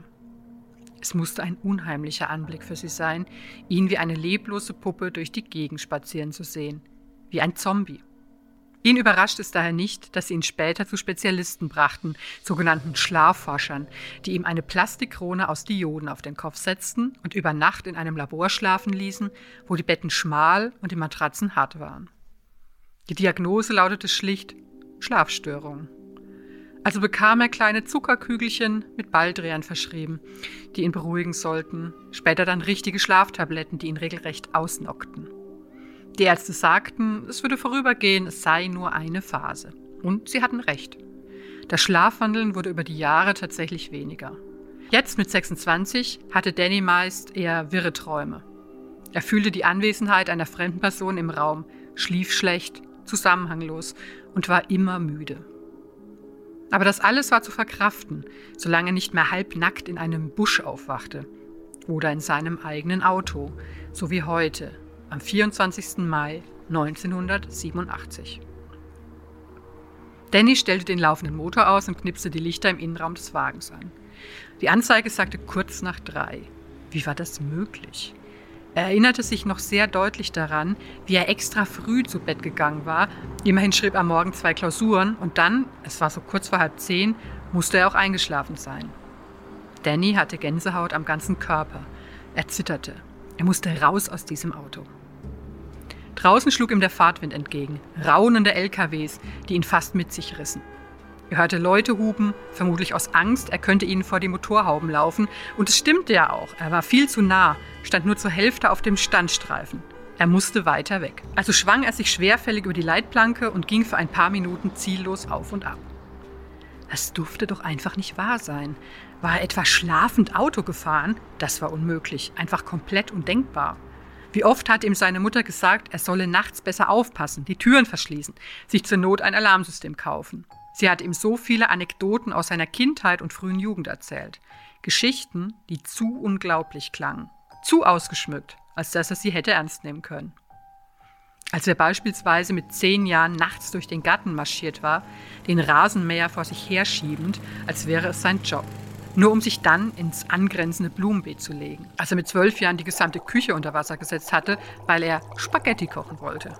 Es musste ein unheimlicher Anblick für sie sein, ihn wie eine leblose Puppe durch die Gegend spazieren zu sehen, wie ein Zombie. Ihn überrascht es daher nicht, dass sie ihn später zu Spezialisten brachten, sogenannten Schlafforschern, die ihm eine Plastikkrone aus Dioden auf den Kopf setzten und über Nacht in einem Labor schlafen ließen, wo die Betten schmal und die Matratzen hart waren. Die Diagnose lautete schlicht Schlafstörung. Also bekam er kleine Zuckerkügelchen mit Balldrehern verschrieben, die ihn beruhigen sollten, später dann richtige Schlaftabletten, die ihn regelrecht ausnockten. Die Ärzte sagten, es würde vorübergehen, es sei nur eine Phase. Und sie hatten recht. Das Schlafwandeln wurde über die Jahre tatsächlich weniger. Jetzt mit sechsundzwanzig hatte Danny meist eher wirre Träume. Er fühlte die Anwesenheit einer fremden Person im Raum, schlief schlecht, zusammenhanglos und war immer müde. Aber das alles war zu verkraften, solange er nicht mehr halbnackt in einem Busch aufwachte oder in seinem eigenen Auto, so wie heute, am vierundzwanzigsten Mai neunzehnhundertsiebenundachtzig. Danny stellte den laufenden Motor aus und knipste die Lichter im Innenraum des Wagens an. Die Anzeige sagte kurz nach drei. Wie war das möglich? Er erinnerte sich noch sehr deutlich daran, wie er extra früh zu Bett gegangen war. Immerhin schrieb er morgen zwei Klausuren und dann, es war so kurz vor halb zehn, musste er auch eingeschlafen sein. Danny hatte Gänsehaut am ganzen Körper. Er zitterte. Er musste raus aus diesem Auto. Draußen schlug ihm der Fahrtwind entgegen, raunende L K Ws, die ihn fast mit sich rissen. Er hörte Leute hupen, vermutlich aus Angst, er könnte ihnen vor die Motorhauben laufen. Und es stimmte ja auch, er war viel zu nah, stand nur zur Hälfte auf dem Standstreifen. Er musste weiter weg. Also schwang er sich schwerfällig über die Leitplanke und ging für ein paar Minuten ziellos auf und ab. Das durfte doch einfach nicht wahr sein. War er etwa schlafend Auto gefahren? Das war unmöglich, einfach komplett undenkbar. Wie oft hatte ihm seine Mutter gesagt, er solle nachts besser aufpassen, die Türen verschließen, sich zur Not ein Alarmsystem kaufen. Sie hatte ihm so viele Anekdoten aus seiner Kindheit und frühen Jugend erzählt. Geschichten, die zu unglaublich klangen, zu ausgeschmückt, als dass er sie hätte ernst nehmen können. Als er beispielsweise mit zehn Jahren nachts durch den Garten marschiert war, den Rasenmäher vor sich herschiebend, als wäre es sein Job. Nur um sich dann ins angrenzende Blumenbeet zu legen. Als er mit zwölf Jahren die gesamte Küche unter Wasser gesetzt hatte, weil er Spaghetti kochen wollte.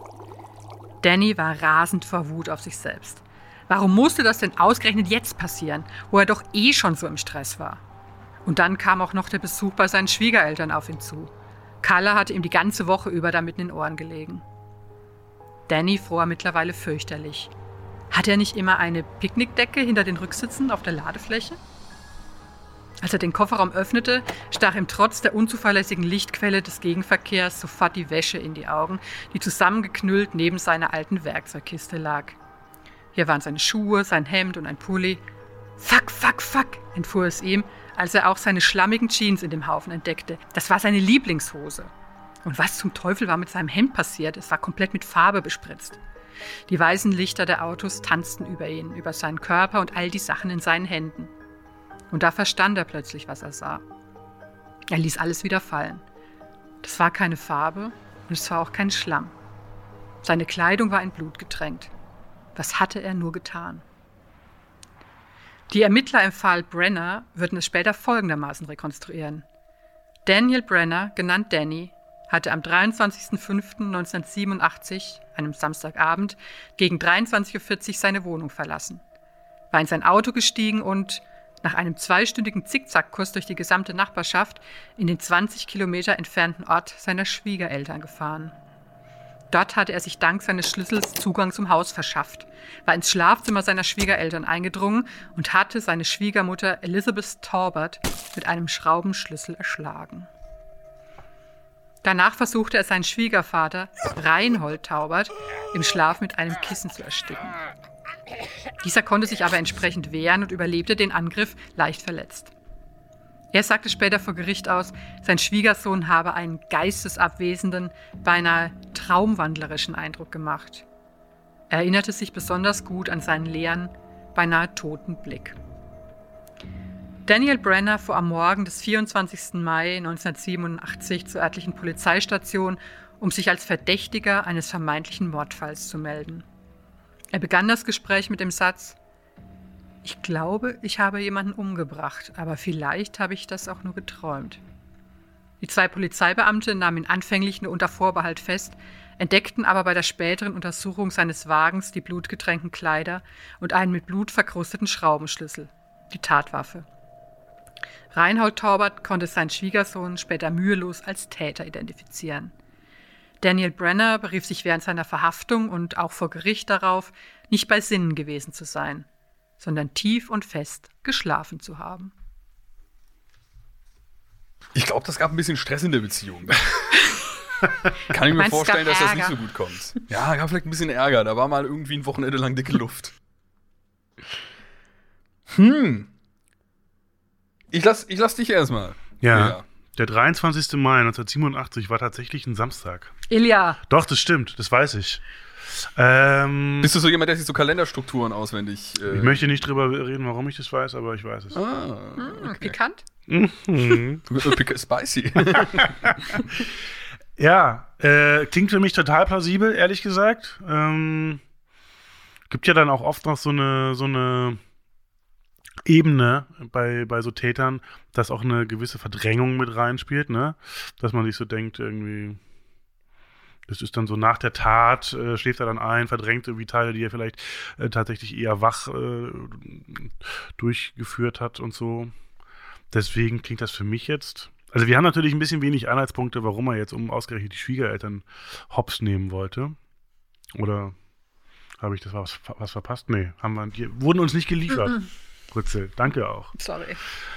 Danny war rasend vor Wut auf sich selbst. Warum musste das denn ausgerechnet jetzt passieren, wo er doch eh schon so im Stress war? Und dann kam auch noch der Besuch bei seinen Schwiegereltern auf ihn zu. Carla hatte ihm die ganze Woche über damit in den Ohren gelegen. Danny fror mittlerweile fürchterlich. Hatte er nicht immer eine Picknickdecke hinter den Rücksitzen auf der Ladefläche? Als er den Kofferraum öffnete, stach ihm trotz der unzuverlässigen Lichtquelle des Gegenverkehrs sofort die Wäsche in die Augen, die zusammengeknüllt neben seiner alten Werkzeugkiste lag. Hier waren seine Schuhe, sein Hemd und ein Pulli. Fuck, fuck, fuck, entfuhr es ihm, als er auch seine schlammigen Jeans in dem Haufen entdeckte. Das war seine Lieblingshose. Und was zum Teufel war mit seinem Hemd passiert? Es war komplett mit Farbe bespritzt. Die weißen Lichter der Autos tanzten über ihn, über seinen Körper und all die Sachen in seinen Händen. Und da verstand er plötzlich, was er sah. Er ließ alles wieder fallen. Das war keine Farbe und es war auch kein Schlamm. Seine Kleidung war in Blut getränkt. Was hatte er nur getan? Die Ermittler im Fall Brenner würden es später folgendermaßen rekonstruieren. Daniel Brenner, genannt Danny, hatte am dreiundzwanzigsten fünften neunzehnhundertsiebenundachtzig, einem Samstagabend, gegen dreiundzwanzig Uhr vierzig seine Wohnung verlassen, war in sein Auto gestiegen und nach einem zweistündigen Zickzackkurs durch die gesamte Nachbarschaft in den zwanzig Kilometer entfernten Ort seiner Schwiegereltern gefahren. Dort hatte er sich dank seines Schlüssels Zugang zum Haus verschafft, war ins Schlafzimmer seiner Schwiegereltern eingedrungen und hatte seine Schwiegermutter Elizabeth Taubert mit einem Schraubenschlüssel erschlagen. Danach versuchte er seinen Schwiegervater, Reinhold Taubert, im Schlaf mit einem Kissen zu ersticken. Dieser konnte sich aber entsprechend wehren und überlebte den Angriff leicht verletzt. Er sagte später vor Gericht aus, sein Schwiegersohn habe einen geistesabwesenden, beinahe traumwandlerischen Eindruck gemacht. Er erinnerte sich besonders gut an seinen leeren, beinahe toten Blick. Daniel Brenner fuhr am Morgen des vierundzwanzigsten Mai neunzehnhundertsiebenundachtzig zur örtlichen Polizeistation, um sich als Verdächtiger eines vermeintlichen Mordfalls zu melden. Er begann das Gespräch mit dem Satz: Ich glaube, ich habe jemanden umgebracht, aber vielleicht habe ich das auch nur geträumt. Die zwei Polizeibeamte nahmen ihn anfänglich nur unter Vorbehalt fest, entdeckten aber bei der späteren Untersuchung seines Wagens die blutgetränkten Kleider und einen mit Blut verkrusteten Schraubenschlüssel, die Tatwaffe. Reinhold Taubert konnte seinen Schwiegersohn später mühelos als Täter identifizieren. Daniel Brenner berief sich während seiner Verhaftung und auch vor Gericht darauf, nicht bei Sinnen gewesen zu sein, sondern tief und fest geschlafen zu haben. Ich glaube, das gab ein bisschen Stress in der Beziehung. Kann ich mir Meinst, vorstellen, dass das Ärger? nicht so gut kommt. Ja, gab vielleicht ein bisschen Ärger. Da war mal irgendwie ein Wochenende lang dicke Luft. Hm. Ich lass, ich lass dich erstmal. Ja. Ja. Der dreiundzwanzigste Mai neunzehnhundertsiebenundachtzig war tatsächlich ein Samstag. Ilja, Doch, das stimmt, das weiß ich. Ähm, Bist du so jemand, der sich so Kalenderstrukturen auswendig... Äh ich möchte nicht drüber reden, warum ich das weiß, aber ich weiß es. Ah, hm, pikant. Mhm. Spicy. Ja, äh, klingt für mich total plausibel, ehrlich gesagt. Ähm, gibt ja dann auch oft noch so eine, so eine Ebene bei, bei so Tätern, dass auch eine gewisse Verdrängung mit reinspielt, ne? Dass man sich so denkt, irgendwie, das ist dann so nach der Tat, äh, schläft er dann ein, verdrängt irgendwie Teile, die er vielleicht äh, tatsächlich eher wach äh, durchgeführt hat und so. Deswegen klingt das für mich jetzt. Also wir haben natürlich ein bisschen wenig Anhaltspunkte, warum er jetzt um ausgerechnet die Schwiegereltern hops nehmen wollte. Oder habe ich das was, was verpasst? Nee, haben wir, die wurden uns nicht geliefert. Mhm. Rützel, danke auch. Sorry.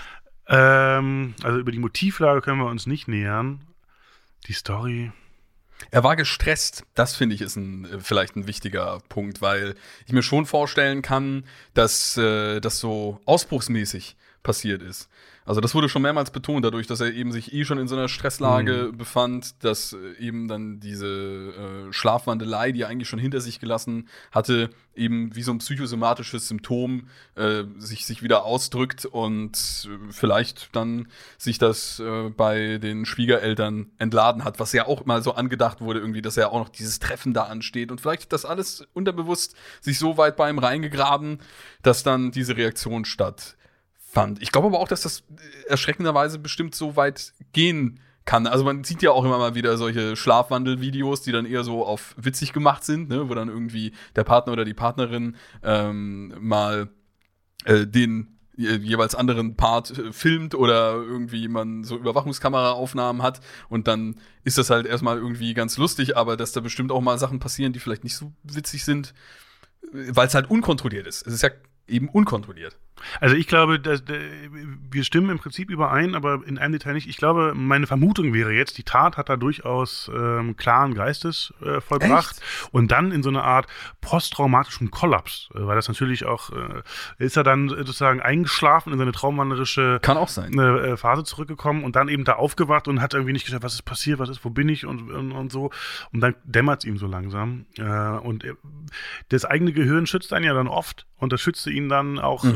Ähm, also über die Motivlage können wir uns nicht nähern. Die Story. Er war gestresst. Das, finde ich, ist ein, vielleicht ein wichtiger Punkt, weil ich mir schon vorstellen kann, dass äh, das so ausbruchsmäßig passiert ist. Also das wurde schon mehrmals betont, dadurch, dass er eben sich eh schon in so einer Stresslage mhm. befand, dass äh, eben dann diese äh, Schlafwandelei, die er eigentlich schon hinter sich gelassen hatte, eben wie so ein psychosomatisches Symptom äh, sich, sich wieder ausdrückt und äh, vielleicht dann sich das äh, bei den Schwiegereltern entladen hat, was ja auch mal so angedacht wurde, irgendwie, dass ja auch noch dieses Treffen da ansteht und vielleicht hat das alles unterbewusst sich so weit bei ihm reingegraben, dass dann diese Reaktion statt fand. Ich glaube aber auch, dass das erschreckenderweise bestimmt so weit gehen kann. Also man sieht ja auch immer mal wieder solche Schlafwandel-Videos, die dann eher so auf witzig gemacht sind, ne? Wo dann irgendwie der Partner oder die Partnerin ähm, mal äh, den äh, jeweils anderen Part äh, filmt oder irgendwie man so Überwachungskameraaufnahmen hat und dann ist das halt erstmal irgendwie ganz lustig, aber dass da bestimmt auch mal Sachen passieren, die vielleicht nicht so witzig sind, weil es halt unkontrolliert ist. Es ist ja eben unkontrolliert. Also ich glaube, dass, wir stimmen im Prinzip überein, aber in einem Detail nicht. Ich glaube, meine Vermutung wäre jetzt, die Tat hat er durchaus ähm, klaren Geistes äh, vollbracht. Echt? Und dann in so eine Art posttraumatischen Kollaps, äh, weil das natürlich auch, äh, ist er dann sozusagen eingeschlafen in seine traumwandlerische Kann auch sein. Äh, Phase zurückgekommen und dann eben da aufgewacht und hat irgendwie nicht gesagt, was ist passiert, was ist, wo bin ich und, und, und so. Und dann dämmert es ihm so langsam. Äh, und das eigene Gehirn schützt einen ja dann oft und das schützte ihn dann auch mhm. äh,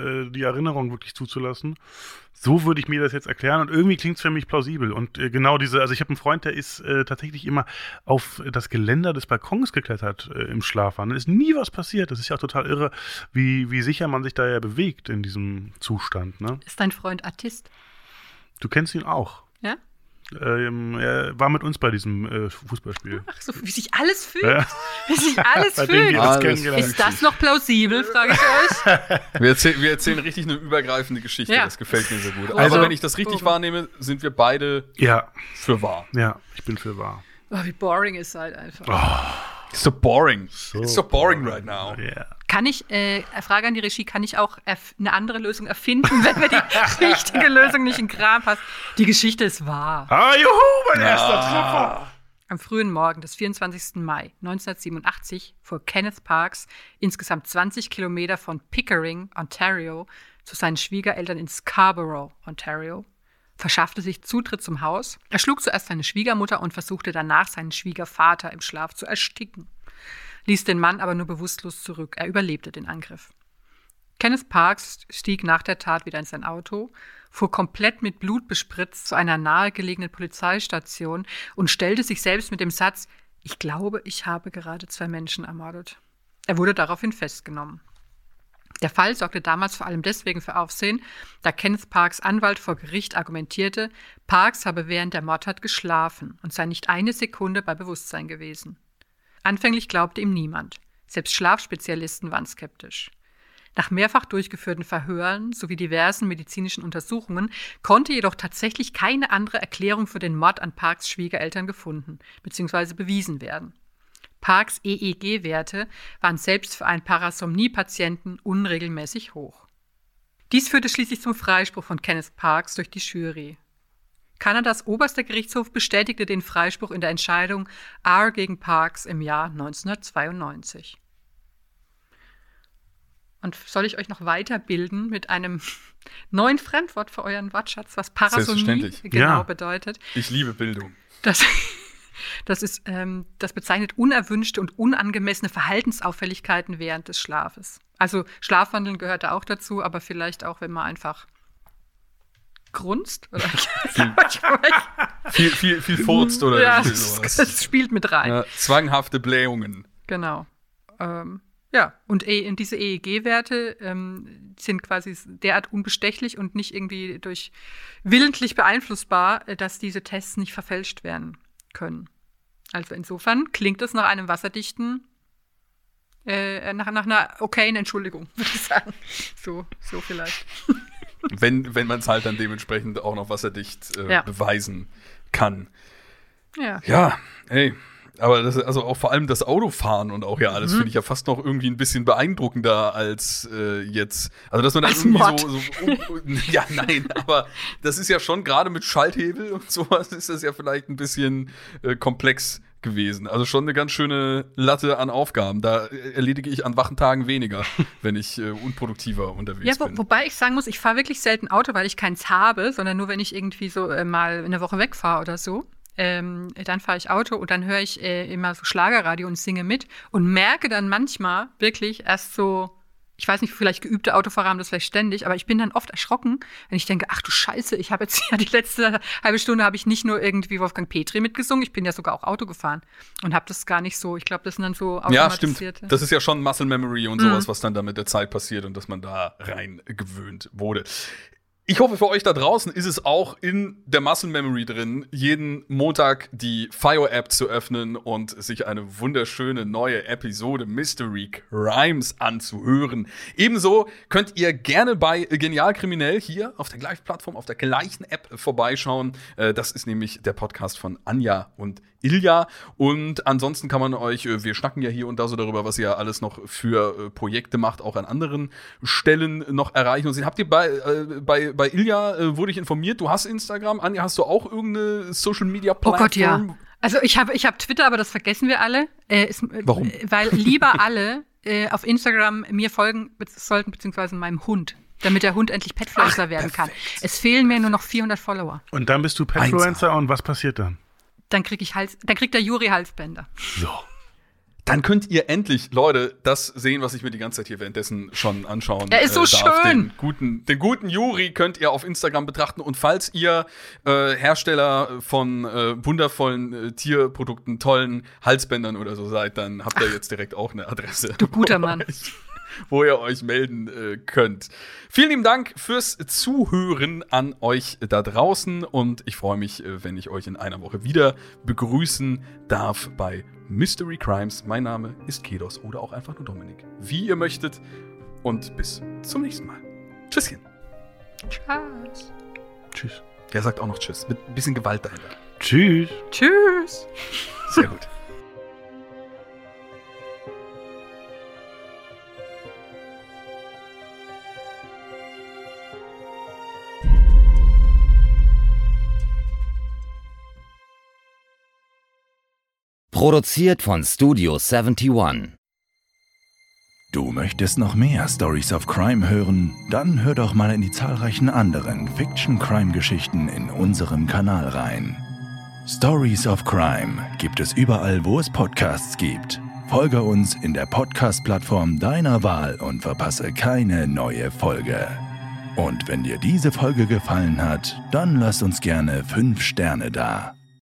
äh, die Erinnerung wirklich zuzulassen. So würde ich mir das jetzt erklären und irgendwie klingt es für mich plausibel. Und äh, genau diese, also ich habe einen Freund, der ist äh, tatsächlich immer auf das Geländer des Balkons geklettert äh, im Schlaf. Da ist nie was passiert. Das ist ja auch total irre, wie, wie sicher man sich da ja bewegt in diesem Zustand. Ne? Ist dein Freund Artist? Du kennst ihn auch. Ja? Ähm, er war mit uns bei diesem äh, Fußballspiel. Ach so, wie sich alles fühlt. Ja. Wie sich alles Seitdem fühlt. wir uns Alles kennengelernt Ist das noch plausibel, frage ich euch? Wir erzählen, wir erzählen richtig eine übergreifende Geschichte. Ja. Das gefällt mir sehr gut. Also- Aber wenn ich das richtig wahrnehme, sind wir beide Ja, für wahr. ja, ich bin für wahr. Oh, wie boring ist halt einfach. It's so boring. So It's so boring right now. Ja. Kann ich, äh, Frage an die Regie, kann ich auch erf- eine andere Lösung erfinden, wenn mir die richtige Lösung nicht in den Kram passt? Die Geschichte ist wahr. Ah, juhu, mein erster Treffer. Am frühen Morgen des vierundzwanzigsten Mai neunzehnhundertsiebenundachtzig fuhr Kenneth Parks insgesamt zwanzig Kilometer von Pickering, Ontario, zu seinen Schwiegereltern in Scarborough, Ontario, verschaffte sich Zutritt zum Haus. Er schlug zuerst seine Schwiegermutter und versuchte danach seinen Schwiegervater im Schlaf zu ersticken, ließ den Mann aber nur bewusstlos zurück. Er überlebte den Angriff. Kenneth Parks stieg nach der Tat wieder in sein Auto, fuhr komplett mit Blut bespritzt zu einer nahegelegenen Polizeistation und stellte sich selbst mit dem Satz: „Ich glaube, ich habe gerade zwei Menschen ermordet." Er wurde daraufhin festgenommen. Der Fall sorgte damals vor allem deswegen für Aufsehen, da Kenneth Parks Anwalt vor Gericht argumentierte, Parks habe während der Mordtat geschlafen und sei nicht eine Sekunde bei Bewusstsein gewesen. Anfänglich glaubte ihm niemand. Selbst Schlafspezialisten waren skeptisch. Nach mehrfach durchgeführten Verhören sowie diversen medizinischen Untersuchungen konnte jedoch tatsächlich keine andere Erklärung für den Mord an Parks Schwiegereltern gefunden bzw. bewiesen werden. Parks E E G-Werte waren selbst für einen Parasomnie-Patienten unregelmäßig hoch. Dies führte schließlich zum Freispruch von Kenneth Parks durch die Jury. Kanadas oberster Gerichtshof bestätigte den Freispruch in der Entscheidung R gegen Parks im Jahr neunzehnhundertzweiundneunzig. Und soll ich euch noch weiterbilden mit einem neuen Fremdwort für euren Wortschatz, was Parasomnie Selbstverständlich. genau Ja. bedeutet? Ich liebe Bildung. Das, das, ist, ähm, das bezeichnet unerwünschte und unangemessene Verhaltensauffälligkeiten während des Schlafes. Also Schlafwandeln gehört da auch dazu, aber vielleicht auch, wenn man einfach grunzt oder Viel, viel, viel furzt oder ja, irgendwie das, sowas. das spielt mit rein. Ja, zwanghafte Blähungen. Genau. Ähm, ja, und, e, und diese E E G-Werte ähm, sind quasi derart unbestechlich und nicht irgendwie durch willentlich beeinflussbar, äh, dass diese Tests nicht verfälscht werden können. Also insofern klingt es nach einem wasserdichten, äh, nach, nach einer okayen Entschuldigung, würde ich sagen. So, so vielleicht. Wenn, wenn man es halt dann dementsprechend auch noch wasserdicht äh, Ja. beweisen kann. Ja. Ja, ey. Aber das, also auch vor allem das Autofahren und auch ja alles Mhm. finde ich ja fast noch irgendwie ein bisschen beeindruckender als äh, jetzt. Also dass man da Als irgendwie Mord. so, so um, ja, nein, aber das ist ja schon gerade mit Schalthebel und sowas ist das ja vielleicht ein bisschen äh, komplex gewesen. Also schon eine ganz schöne Latte an Aufgaben. Da erledige ich an wachen Tagen weniger, wenn ich äh, unproduktiver unterwegs Ja, wo, bin. wobei ich sagen muss, ich fahre wirklich selten Auto, weil ich keins habe, sondern nur, wenn ich irgendwie so äh, mal eine Woche wegfahre oder so. Ähm, dann fahre ich Auto und dann höre ich äh, immer so Schlagerradio und singe mit und merke dann manchmal wirklich erst so, ich weiß nicht, vielleicht geübte Autofahrer haben das vielleicht ständig, aber ich bin dann oft erschrocken, wenn ich denke, ach du Scheiße, ich habe jetzt ja die letzte halbe Stunde habe ich nicht nur irgendwie Wolfgang Petri mitgesungen, ich bin ja sogar auch Auto gefahren und habe das gar nicht so, ich glaube, das sind dann so Ja, stimmt. automatisierte. Das ist ja schon Muscle Memory und Mhm. sowas, was dann da mit der Zeit passiert und dass man da rein gewöhnt wurde. Ich hoffe, für euch da draußen ist es auch in der Muscle Memory drin, jeden Montag die Fire-App zu öffnen und sich eine wunderschöne neue Episode Mystery Crimes anzuhören. Ebenso könnt ihr gerne bei Genial Kriminell hier auf der gleichen Plattform, auf der gleichen App vorbeischauen. Äh, Das ist nämlich der Podcast von Anja und Ilja. Und ansonsten kann man euch, äh, wir schnacken ja hier und da so darüber, was ihr alles noch für äh, Projekte macht, auch an anderen Stellen noch erreichen. Und sehen. Habt ihr bei, äh, bei, bei Ilja, äh, wurde ich informiert, du hast Instagram. Anja, hast du auch irgendeine Social Media Oh Plattform? Gott, ja. Also ich habe ich hab Twitter, aber das vergessen wir alle. Äh, ist, äh, Warum? Weil lieber alle äh, auf Instagram mir folgen be- sollten, beziehungsweise meinem Hund, damit der Hund endlich Petfluencer werden kann. Es fehlen mir nur noch vierhundert Follower. Und dann bist du Petfluencer und was passiert dann? Dann krieg ich Hals, dann kriegt der Juri Halsbänder. So. dann könnt ihr endlich, Leute, das sehen, was ich mir die ganze Zeit hier währenddessen schon anschauen Er ist so äh, darf. schön. Den guten, den guten Juri könnt ihr auf Instagram betrachten. Und falls ihr äh, Hersteller von äh, wundervollen äh, Tierprodukten, tollen Halsbändern oder so seid, dann habt ihr jetzt direkt auch eine Adresse. Du guter Mann. Euch, wo ihr euch melden äh, könnt. Vielen lieben Dank fürs Zuhören an euch da draußen. Und ich freue mich, äh, wenn ich euch in einer Woche wieder begrüßen darf bei Mystery Crimes. Mein Name ist Kedos oder auch einfach nur Dominik. Wie ihr möchtet. Und bis zum nächsten Mal. Tschüsschen. Tschüss. Tschüss. Der sagt auch noch Tschüss. Mit ein bisschen Gewalt dahinter. Tschüss. Tschüss. Sehr gut. Produziert von Studio einundsiebzig. Du möchtest noch mehr Stories of Crime hören? Dann hör doch mal in die zahlreichen anderen Fiction-Crime-Geschichten in unserem Kanal rein. Stories of Crime gibt es überall, wo es Podcasts gibt. Folge uns in der Podcast-Plattform deiner Wahl und verpasse keine neue Folge. Und wenn dir diese Folge gefallen hat, dann lass uns gerne fünf Sterne da.